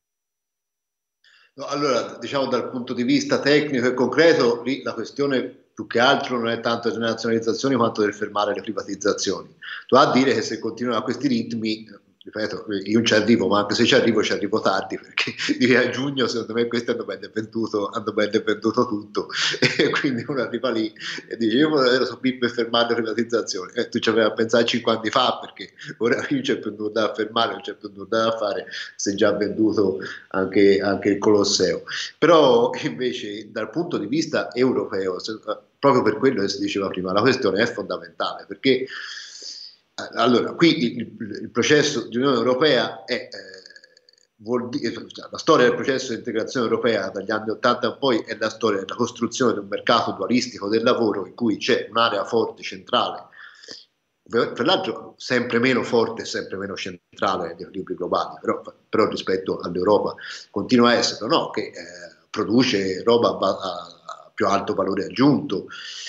No, allora, diciamo dal punto di vista tecnico e concreto, lì la questione più che altro non è tanto delle nazionalizzazioni quanto del fermare le privatizzazioni. Tu a dire che se continuano a questi ritmi, ripeto, io non ci arrivo, ma anche se ci arrivo tardi, perché direi a giugno secondo me questo hanno ben venduto tutto, e quindi uno arriva lì e dice io ero su per fermare le privatizzazioni, tu ci avevi a pensare 5 anni fa, perché ora non c'è più nulla da fermare, non c'è più nulla da fare, si è già venduto anche il Colosseo. Però invece dal punto di vista europeo, proprio per quello che si diceva prima, la questione è fondamentale, perché allora, qui il processo di Unione Europea è, la storia del processo di integrazione europea dagli anni 80 in poi è la storia della costruzione di un mercato dualistico del lavoro in cui c'è un'area forte centrale, tra l'altro sempre meno forte e sempre meno centrale negli equilibri globali, però rispetto all'Europa continua a essere, no? Che produce roba a più alto valore aggiunto,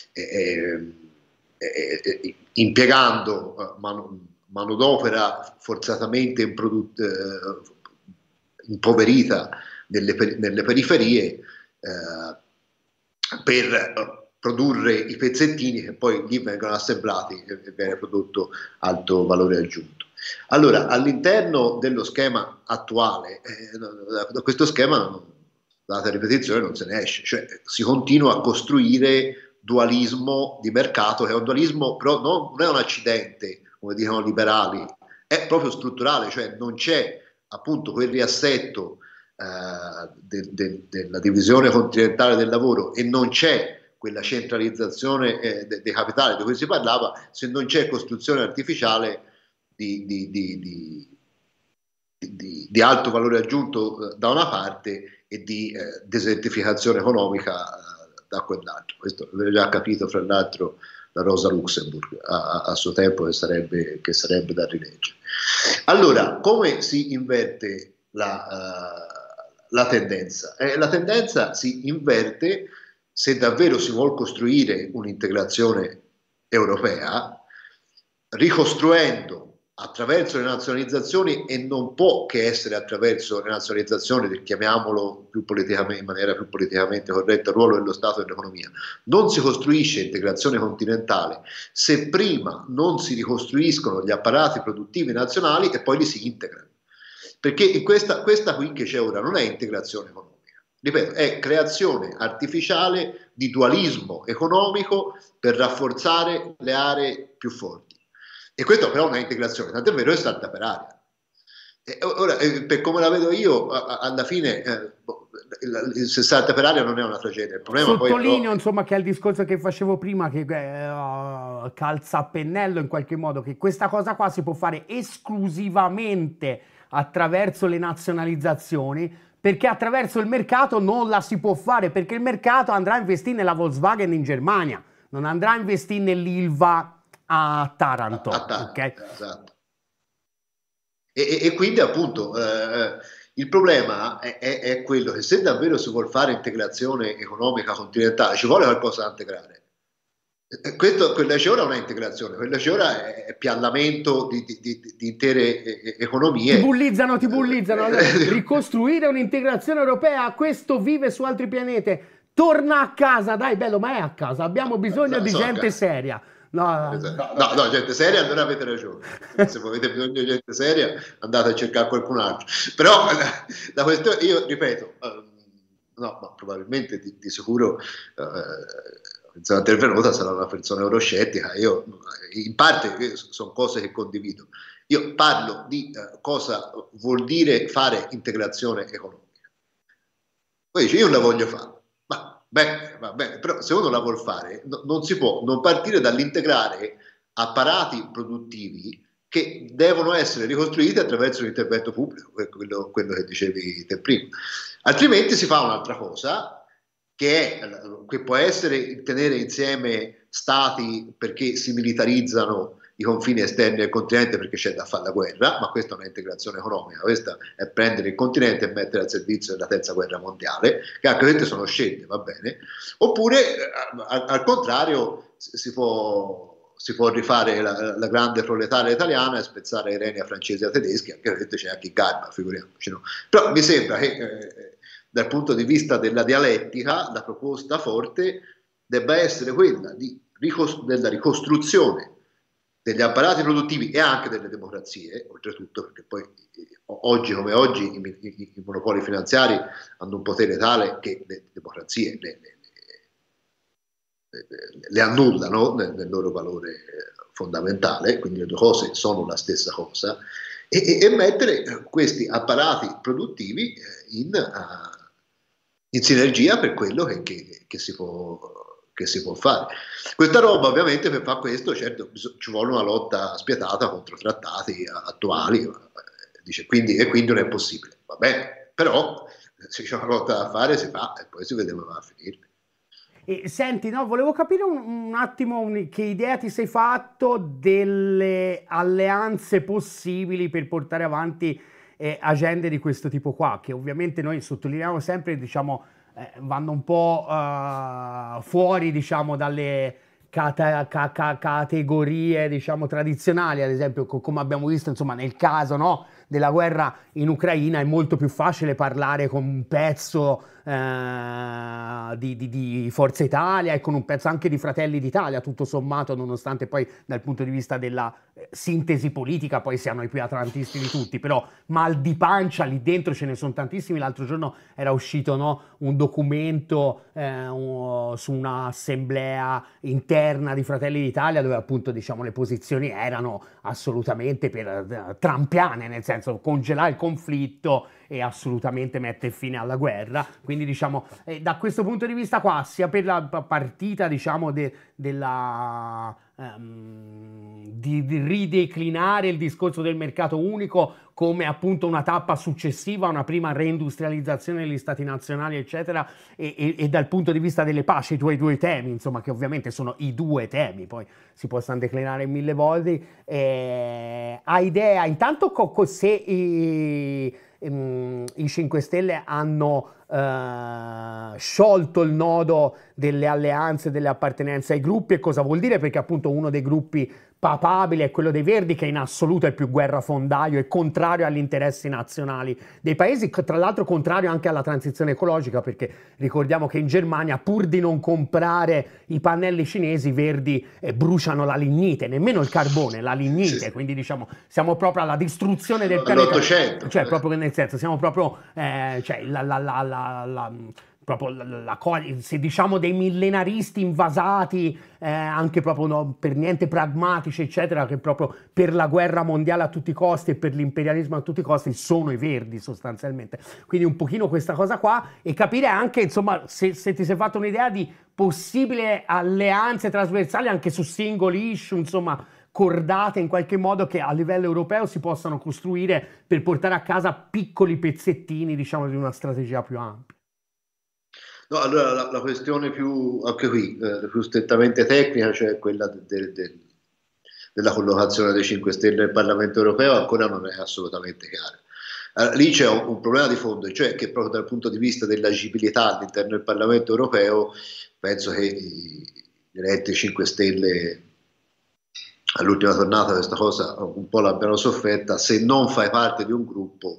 impiegando manodopera forzatamente impoverita nelle periferie, per produrre i pezzettini che poi lì vengono assemblati e viene prodotto alto valore aggiunto. Allora, all'interno dello schema attuale, da questo schema, data ripetizione, non se ne esce, cioè si continua a costruire dualismo di mercato, che è un dualismo, però non è un accidente, come dicono i liberali, è proprio strutturale, cioè non c'è appunto quel riassetto della divisione continentale del lavoro e non c'è quella centralizzazione dei capitali di cui si parlava, se non c'è costruzione artificiale di alto valore aggiunto da una parte e di desertificazione economica da quell'altro. Questo l'aveva già capito, fra l'altro, la Rosa Luxemburg a suo tempo, che sarebbe da rileggere. Allora, come si inverte la tendenza? La tendenza si inverte se davvero si vuole costruire un'integrazione europea, ricostruendo attraverso le nazionalizzazioni, e non può che essere attraverso le nazionalizzazioni, chiamiamolo in maniera più politicamente corretta, il ruolo dello Stato nell'economia. Non si costruisce integrazione continentale se prima non si ricostruiscono gli apparati produttivi nazionali e poi li si integrano. Perché questa qui che c'è ora non è integrazione economica. Ripeto, è creazione artificiale di dualismo economico per rafforzare le aree più forti. E questo però non è integrazione, tant'è vero che salta per aria. Ora, per come la vedo io, alla fine se salta per aria non è una tragedia. Il problema Sottolineo, poi, insomma, che è il discorso che facevo prima, che calza a pennello in qualche modo, che questa cosa qua si può fare esclusivamente attraverso le nazionalizzazioni, perché attraverso il mercato non la si può fare, perché il mercato andrà a investire nella Volkswagen in Germania, non andrà a investire nell'Ilva a Taranto. Okay? Esatto. E quindi appunto il problema è quello che se davvero si vuole fare integrazione economica continentale ci vuole qualcosa da integrare. Quella che c'è ora non è integrazione, quella che c'è ora è piallamento di intere economie. Ti bullizzano. Allora, ricostruire un'integrazione europea, questo vive su altri pianeti. Torna a casa, dai bello, ma è a casa, abbiamo bisogno di gente seria. No, gente seria, allora avete ragione. Se avete bisogno di gente seria, andate a cercare qualcun altro. Però la questione, io ripeto, no, ma probabilmente di sicuro sono intervenuta, sarà una persona euroscettica. Io in parte sono cose che condivido. Io parlo di cosa vuol dire fare integrazione economica. Poi dice, io non la voglio fare. Va bene, però se uno la vuol fare non si può non partire dall'integrare apparati produttivi che devono essere ricostruiti attraverso l'intervento pubblico, quello che dicevi te prima. Altrimenti si fa un'altra cosa, che può essere tenere insieme stati perché si militarizzano i confini esterni del continente perché c'è da fare la guerra, ma questa non è integrazione economica, questa è prendere il continente e mettere al servizio della terza guerra mondiale, che anche queste sono scelte, va bene, oppure al contrario si può rifare la grande proletaria italiana e spezzare i reni a francesi e a tedeschi, anche perché c'è anche il Garba, figuriamoci, no? Però mi sembra che dal punto di vista della dialettica la proposta forte debba essere quella della ricostruzione degli apparati produttivi e anche delle democrazie, oltretutto, perché poi oggi come oggi i monopoli finanziari hanno un potere tale che le democrazie le annullano nel loro valore fondamentale, quindi le due cose sono la stessa cosa, e mettere questi apparati produttivi in sinergia per quello che si può fare. Questa roba ovviamente per fare questo, certo, ci vuole una lotta spietata contro trattati attuali, quindi non è possibile. Va bene, però se c'è una lotta da fare si fa e poi si vede come va a finire. Senti, no, volevo capire un attimo che idea ti sei fatto delle alleanze possibili per portare avanti agende di questo tipo qua, che ovviamente noi sottolineiamo sempre, diciamo, vanno un po' fuori, diciamo, dalle categorie, diciamo, tradizionali. Ad esempio, come abbiamo visto, insomma, nel caso, no, della guerra in Ucraina è molto più facile parlare con un pezzo di Forza Italia e con un pezzo anche di Fratelli d'Italia, tutto sommato, nonostante poi dal punto di vista della sintesi politica poi siano i più atlantisti di tutti, però mal di pancia lì dentro ce ne sono tantissimi. L'altro giorno era uscito, no, un documento su un'assemblea interna di Fratelli d'Italia dove appunto diciamo le posizioni erano assolutamente per trampiane, nel senso congelare il conflitto e assolutamente mettere fine alla guerra. Quindi diciamo da questo punto di vista qua, sia per la partita diciamo di rideclinare il discorso del mercato unico come appunto una tappa successiva a una prima reindustrializzazione degli stati nazionali eccetera, e dal punto di vista delle paci i tuoi due temi, insomma, che ovviamente sono i due temi, poi si possono declinare in mille modi. Hai idea intanto se i 5 Stelle hanno sciolto il nodo delle alleanze, delle appartenenze ai gruppi, e cosa vuol dire? Perché appunto uno dei gruppi papabili è quello dei Verdi, che in assoluto è più guerrafondaio e contrario agli interessi nazionali dei paesi, tra l'altro contrario anche alla transizione ecologica, perché ricordiamo che in Germania, pur di non comprare i pannelli cinesi, i Verdi bruciano la lignite, nemmeno il carbone, la lignite, sì. Quindi diciamo siamo proprio alla distruzione del pianeta, all'800, cioè proprio nel senso siamo proprio cioè se diciamo dei millenaristi invasati, anche proprio per niente pragmatici eccetera, che proprio per la guerra mondiale a tutti i costi e per l'imperialismo a tutti i costi sono i Verdi sostanzialmente. Quindi un pochino questa cosa qua, e capire anche insomma se ti sei fatto un'idea di possibili alleanze trasversali anche su singoli issue, insomma cordate in qualche modo, che a livello europeo si possano costruire per portare a casa piccoli pezzettini diciamo di una strategia più ampia. No, allora la questione più, anche qui, più strettamente tecnica, cioè quella della collocazione dei 5 Stelle nel Parlamento europeo, ancora non è assolutamente chiara. Allora, lì c'è un problema di fondo, cioè che proprio dal punto di vista dell'agibilità all'interno del Parlamento europeo, penso che gli eletti 5 Stelle all'ultima tornata questa cosa un po' l'abbiano sofferta. Se non fai parte di un gruppo,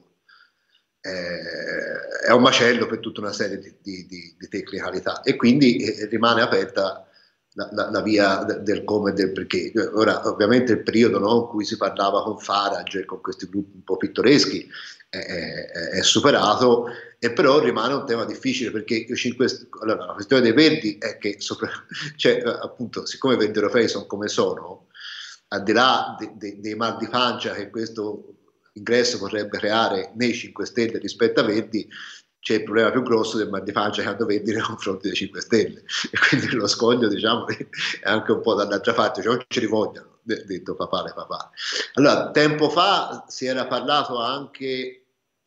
è un macello per tutta una serie di tecnicalità, e quindi rimane aperta la via del come e del perché. Ora ovviamente il periodo, no, in cui si parlava con Farage e con questi gruppi un po' pittoreschi è superato, e però rimane un tema difficile, perché allora, la questione dei Verdi è che cioè, appunto, siccome i Verdi europei sono come sono, al di là dei mal di pancia che questo ingresso potrebbe creare nei 5 Stelle rispetto a Verdi, c'è il problema più grosso del mal di pancia che hanno Verdi nei confronti dei 5 Stelle, e quindi lo scoglio diciamo è anche un po' dall'altra parte, cioè non ci rivogliano, detto papale. Allora, tempo fa si era parlato anche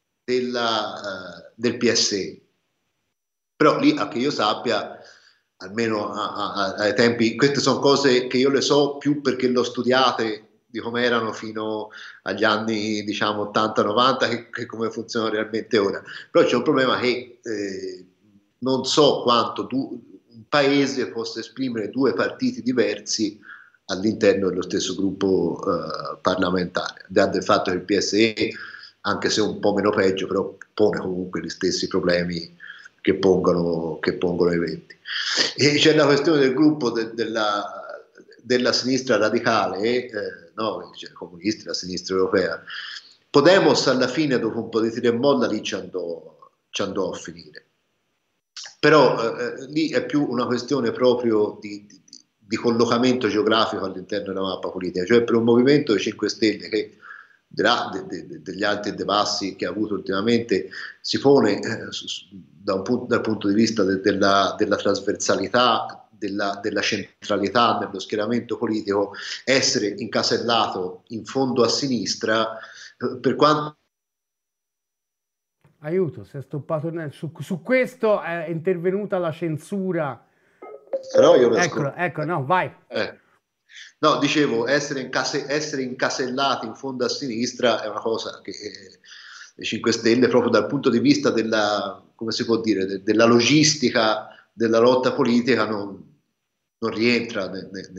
del PSE, però lì, a che io sappia, almeno ai tempi, queste sono cose che io le so più perché le ho studiate di come erano fino agli anni diciamo 80-90 che come funzionano realmente ora. Però c'è un problema che non so quanto un paese possa esprimere due partiti diversi all'interno dello stesso gruppo parlamentare, al di là del fatto che il PSE, anche se un po' meno peggio, però pone comunque gli stessi problemi che pongono i Verdi. E c'è la questione del gruppo della sinistra radicale, no, cioè, comunisti, la sinistra europea. Podemos alla fine, dopo un po' di tira e molla, lì ci andò a finire. Però lì è più una questione proprio di collocamento geografico all'interno della mappa politica, cioè per un movimento dei 5 Stelle che degli alti e dei bassi che ha avuto ultimamente, si pone dal punto di vista della trasversalità, della centralità nello schieramento politico, essere incasellato in fondo a sinistra, per quanto... Aiuto, si è stoppato su questo, è intervenuta la censura. Però io ecco, no, vai. No, dicevo, essere incasellati in fondo a sinistra è una cosa che le 5 Stelle, proprio dal punto di vista come si può dire, della logistica della lotta politica, non rientra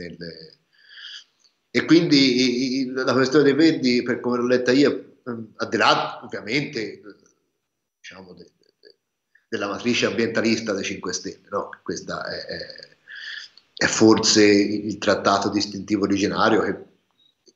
e quindi la questione dei Verdi, per come l'ho letta io, al di là ovviamente diciamo della matrice ambientalista dei 5 Stelle, no? Questa è forse il trattato distintivo originario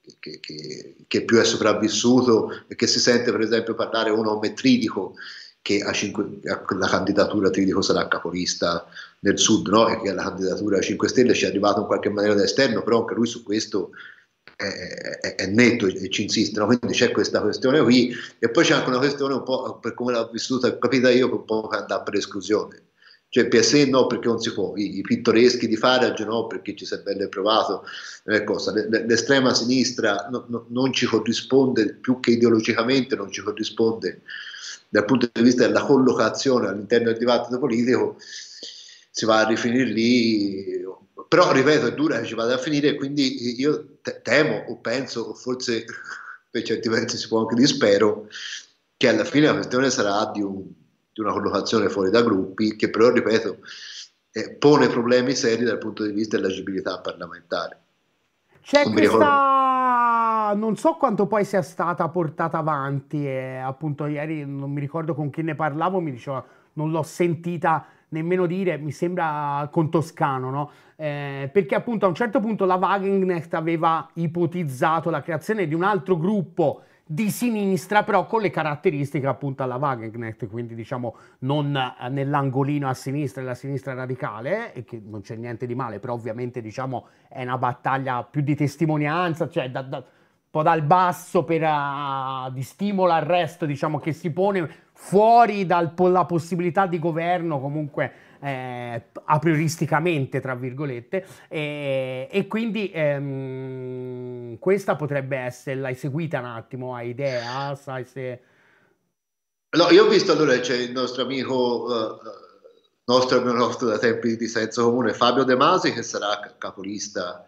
che più è sopravvissuto e che si sente per esempio parlare uno come Tridico, che la candidatura Tridico sarà capolista nel sud, no? E che la candidatura 5 Stelle ci è arrivata in qualche maniera da esterno, però anche lui su questo è netto e ci insiste, no? Quindi c'è questa questione qui, e poi c'è anche una questione un po', per come l'ho vissuta e capita io, che un po' andare per esclusione. Cioè PSE no, perché non si può, i pittoreschi di Farage no, perché ci si è bello provato, l'estrema sinistra non ci corrisponde, più che ideologicamente non ci corrisponde dal punto di vista della collocazione all'interno del dibattito politico, si va a rifinire lì, però ripeto è dura che ci vada a finire, quindi io temo o penso, o forse per certi versi si può anche dire spero, che alla fine la questione sarà di una collocazione fuori da gruppi, che però, ripeto, pone problemi seri dal punto di vista dell'agibilità parlamentare. C'è questa, non so quanto poi sia stata portata avanti, e appunto ieri non mi ricordo con chi ne parlavo, mi diceva, non l'ho sentita nemmeno dire, mi sembra con Toscano, no? Perché appunto a un certo punto la Wagenknecht aveva ipotizzato la creazione di un altro gruppo di sinistra, però con le caratteristiche appunto alla Wagenknecht, quindi diciamo non nell'angolino a sinistra, la sinistra radicale, e che non c'è niente di male, però ovviamente diciamo è una battaglia più di testimonianza, cioè un po' dal basso di stimolo al resto, diciamo, che si pone fuori dalla possibilità di governo comunque a prioristicamente, tra virgolette, e quindi questa potrebbe essere, l'hai seguita un attimo, hai idea? Sai se... No, io ho visto, allora c'è il nostro amico, nostro da tempi di senso comune, Fabio De Masi, che sarà capolista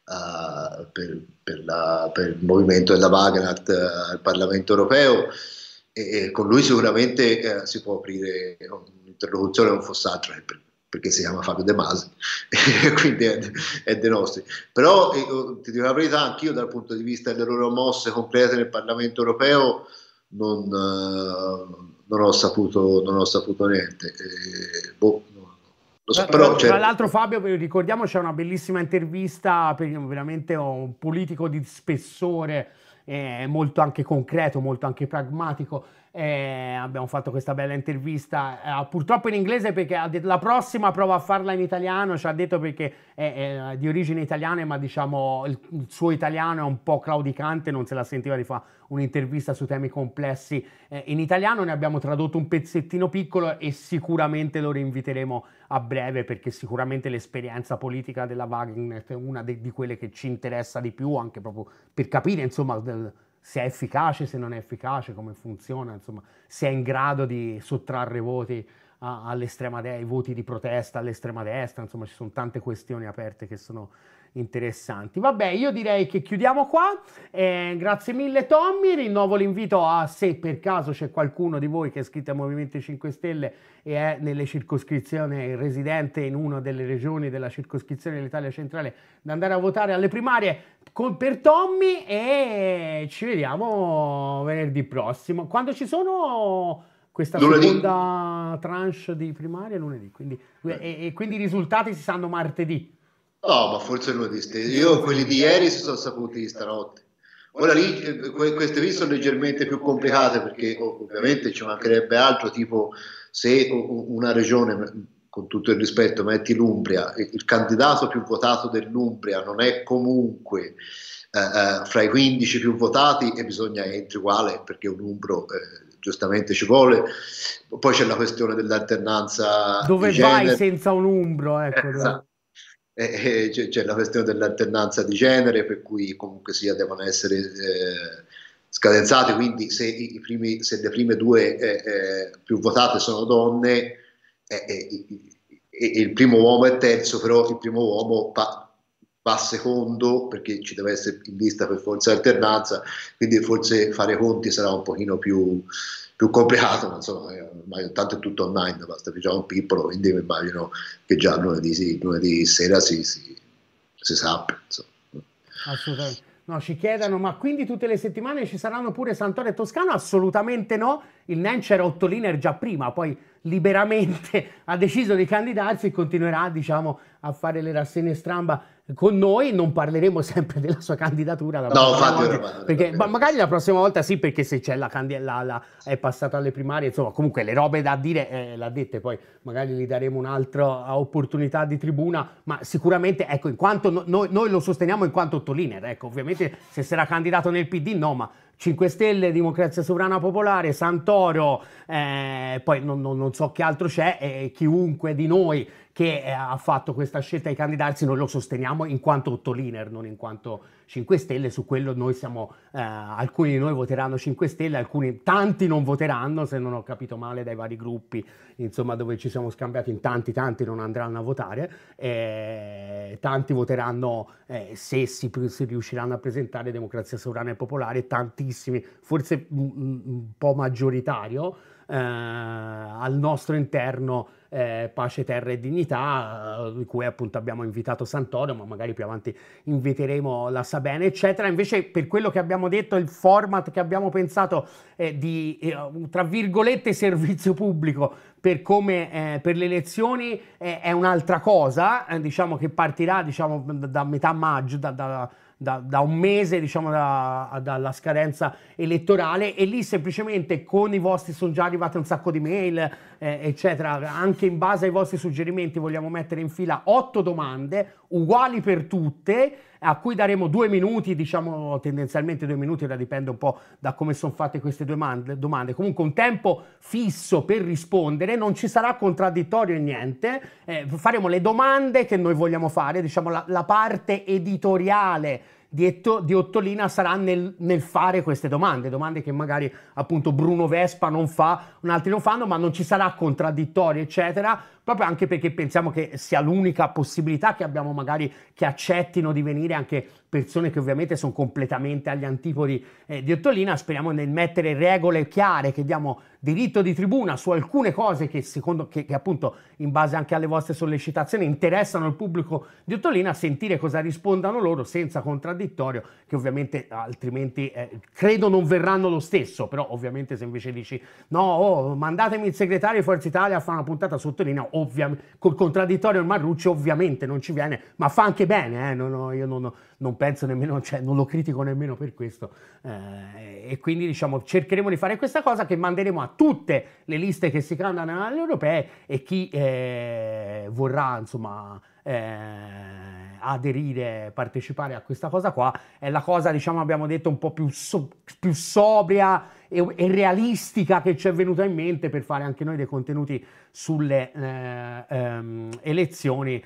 per il movimento della Wagenknecht al Parlamento europeo, e con lui sicuramente si può aprire un'interlocuzione, non fosse altro perché si chiama Fabio De Masi, quindi è dei nostri. Però ti dico la verità, anch'io dal punto di vista delle loro mosse concrete nel Parlamento europeo non ho saputo niente. Però tra l'altro Fabio, ricordiamo, c'è una bellissima intervista, per veramente un politico di spessore, molto anche concreto, molto anche pragmatico. Abbiamo fatto questa bella intervista, purtroppo in inglese, perché ha detto la prossima prova a farla in italiano, ci ha detto, perché è di origine italiana, ma diciamo il suo italiano è un po' claudicante, non se la sentiva di fare un'intervista su temi complessi in italiano. Ne abbiamo tradotto un pezzettino piccolo e sicuramente lo rinviteremo a breve, perché sicuramente l'esperienza politica della Wagenknecht è una di quelle che ci interessa di più, anche proprio per capire insomma se è efficace, se non è efficace, come funziona, insomma, se è in grado di sottrarre voti all'estrema destra, i voti di protesta all'estrema destra, insomma ci sono tante questioni aperte che sono interessanti. Vabbè, io direi che chiudiamo qua, grazie mille Tommy, rinnovo l'invito a, se per caso c'è qualcuno di voi che è iscritto al Movimento 5 Stelle e è nelle circoscrizioni, residente in una delle regioni della circoscrizione dell'Italia centrale, da andare a votare alle primarie per Tommy, e ci vediamo venerdì prossimo, quando ci sono questa lunedì. Seconda tranche di primarie lunedì, quindi, e quindi i risultati si sanno martedì. No, ma forse lunedì stesso. Io quelli di ieri si sono saputi stanotte. Ora lì queste qui sono leggermente più complicate, perché ovviamente ci mancherebbe altro, tipo se una regione, con tutto il rispetto, metti l'Umbria, il candidato più votato dell'Umbria non è comunque fra i 15 più votati, e bisogna entri uguale, perché un umbro giustamente ci vuole. Poi c'è la questione dell'alternanza. Dove vai senza un umbro? Ecco, esatto. C'è la questione dell'alternanza di genere, per cui comunque sia devono essere scadenzate, quindi se le prime due più votate sono donne, il primo uomo è terzo, però il primo uomo va secondo, perché ci deve essere in lista per forza alternanza, quindi forse fare conti sarà un pochino più complicato, ma insomma, ormai tanto è tutto online, basta pigiare un pippolo, quindi mi immagino che già lunedì sera si sappia. Insomma. Assolutamente. No, ci chiedono, ma quindi tutte le settimane ci saranno pure Santoro e Toscano? Assolutamente no, il Nencer Ottoliner già prima, poi liberamente ha deciso di candidarsi e continuerà, diciamo, a fare le rassegne stramba con noi, non parleremo sempre della sua candidatura la No, prossima infatti, volta, perché magari la prossima volta sì, perché se c'è è passato alle primarie, insomma, comunque le robe da dire l'ha dette, poi magari gli daremo un'altra opportunità di tribuna, ma sicuramente, ecco, in quanto noi lo sosteniamo in quanto Ottoliner, ecco, ovviamente se sarà candidato nel PD no, ma 5 Stelle, Democrazia Sovrana Popolare, Santoro, poi non so che altro c'è, chiunque di noi che ha fatto questa scelta di candidarsi, noi lo sosteniamo in quanto Ottoliner, non in quanto 5 Stelle, su quello noi siamo, alcuni di noi voteranno 5 Stelle, tanti non voteranno, se non ho capito male dai vari gruppi, insomma, dove ci siamo scambiati, in tanti non andranno a votare, tanti voteranno se si riusciranno a presentare Democrazia Sovrana e Popolare, tantissimi, forse un po' maggioritario, al nostro interno Pace, Terra e Dignità, di cui appunto abbiamo invitato Santoro, ma magari più avanti inviteremo la Sabene, eccetera. Invece, per quello che abbiamo detto, il format che abbiamo pensato di, tra virgolette, servizio pubblico per le elezioni è un'altra cosa, diciamo che partirà da metà maggio, da un mese, diciamo, dalla scadenza elettorale, e lì semplicemente con i vostri, sono già arrivate un sacco di mail, eccetera, anche in base ai vostri suggerimenti vogliamo mettere in fila 8 domande uguali per tutte, a cui daremo 2 minuti, diciamo tendenzialmente 2 minuti, ora dipende un po' da come sono fatte queste domande, comunque un tempo fisso per rispondere, non ci sarà contraddittorio e niente, faremo le domande che noi vogliamo fare, diciamo la parte editoriale di Ottolina sarà nel fare queste domande che magari appunto Bruno Vespa non fa, altri non fanno, ma non ci sarà contraddittorio, eccetera, proprio anche perché pensiamo che sia l'unica possibilità che abbiamo, magari che accettino di venire anche persone che ovviamente sono completamente agli antipodi di Ottolina. Speriamo nel mettere regole chiare, che diamo diritto di tribuna su alcune cose che che appunto in base anche alle vostre sollecitazioni interessano il pubblico di Ottolina, sentire cosa rispondano loro senza contraddittorio, che ovviamente altrimenti credo non verranno lo stesso. Però ovviamente se invece dici no, mandatemi il segretario di Forza Italia a fare una puntata su Ottolina, col contraddittorio il Marrucci ovviamente non ci viene, ma fa anche bene, io non penso nemmeno, cioè non lo critico nemmeno per questo, e quindi diciamo cercheremo di fare questa cosa, che manderemo a tutte le liste che si candidano alle europee, e chi vorrà insomma aderire, partecipare a questa cosa qua, è la cosa, diciamo, abbiamo detto un po' più sobria e realistica che ci è venuta in mente, per fare anche noi dei contenuti sulle elezioni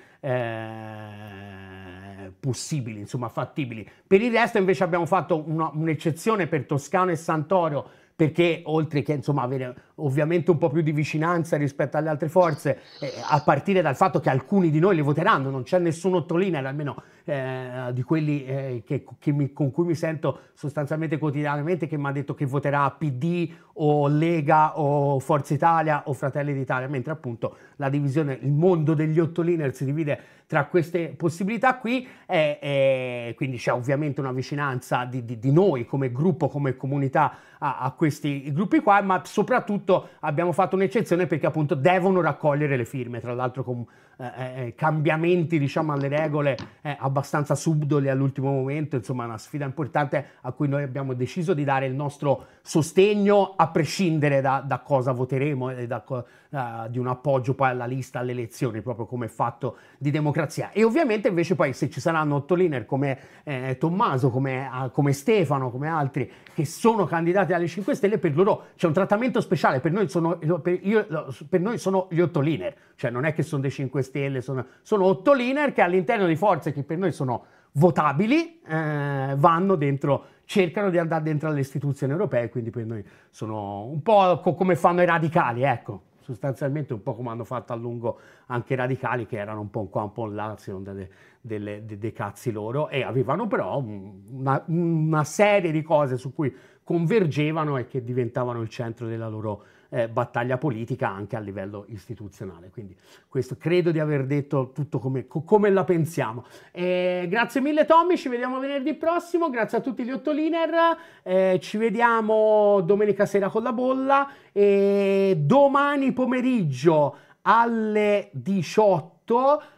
possibili, insomma fattibili. Per il resto invece abbiamo fatto un'eccezione per Toscano e Santoro, perché oltre che insomma avere ovviamente un po' più di vicinanza rispetto alle altre forze, a partire dal fatto che alcuni di noi li voteranno, non c'è nessun Ottoliner, almeno di quelli con cui mi sento sostanzialmente quotidianamente, che mi ha detto che voterà PD o Lega o Forza Italia o Fratelli d'Italia, mentre appunto la divisione, il mondo degli Ottoliner si divide tra queste possibilità qui, quindi c'è ovviamente una vicinanza di noi come gruppo, come comunità a questi gruppi qua, ma soprattutto abbiamo fatto un'eccezione perché appunto devono raccogliere le firme, tra l'altro con cambiamenti, diciamo, alle regole abbastanza subdoli all'ultimo momento, insomma una sfida importante a cui noi abbiamo deciso di dare il nostro sostegno, a prescindere da cosa voteremo e di un appoggio poi alla lista alle elezioni, proprio come fatto di democrazia. E ovviamente invece poi se ci saranno Ottoliner come Tommaso, come Stefano, come altri che sono candidati alle 5 Stelle, per loro c'è un trattamento speciale, per noi sono gli Ottoliner, cioè non è che sono dei 5 Stelle, sono Ottoliner che all'interno di forze che per noi sono votabili, vanno dentro, cercano di andare dentro alle istituzioni europee, quindi per noi sono un po' come fanno i radicali, ecco, sostanzialmente un po' come hanno fatto a lungo anche i radicali, che erano un po' qua, un po' là, dei cazzi loro, e avevano però una serie di cose su cui convergevano e che diventavano il centro della loro battaglia politica anche a livello istituzionale. Quindi questo credo di aver detto tutto come la pensiamo. Grazie mille Tommy, ci vediamo venerdì prossimo, grazie a tutti gli Ottoliner, ci vediamo domenica sera con la bolla, e domani pomeriggio alle 18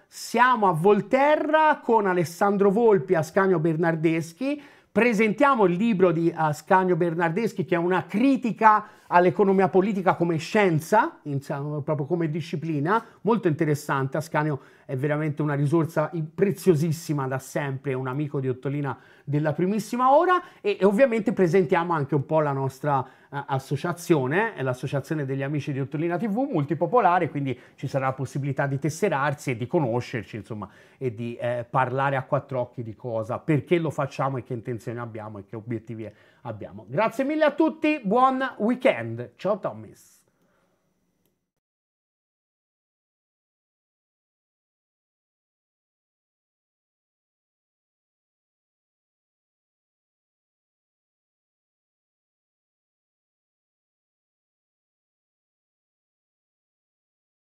siamo a Volterra con Alessandro Volpi e Ascanio Bernardeschi. Presentiamo il libro di Ascanio Bernardeschi, che è una critica all'economia politica come scienza, proprio come disciplina, molto interessante. Ascanio è veramente una risorsa preziosissima da sempre, è un amico di Ottolina della primissima ora, e ovviamente presentiamo anche un po' la nostra associazione, è l'Associazione degli Amici di Ottolina TV, multipopolare, quindi ci sarà la possibilità di tesserarsi e di conoscerci, insomma, e di parlare a quattro occhi di cosa, perché lo facciamo e che intenzioni abbiamo e che obiettivi abbiamo. Grazie mille a tutti, buon weekend. Ciao Tommis.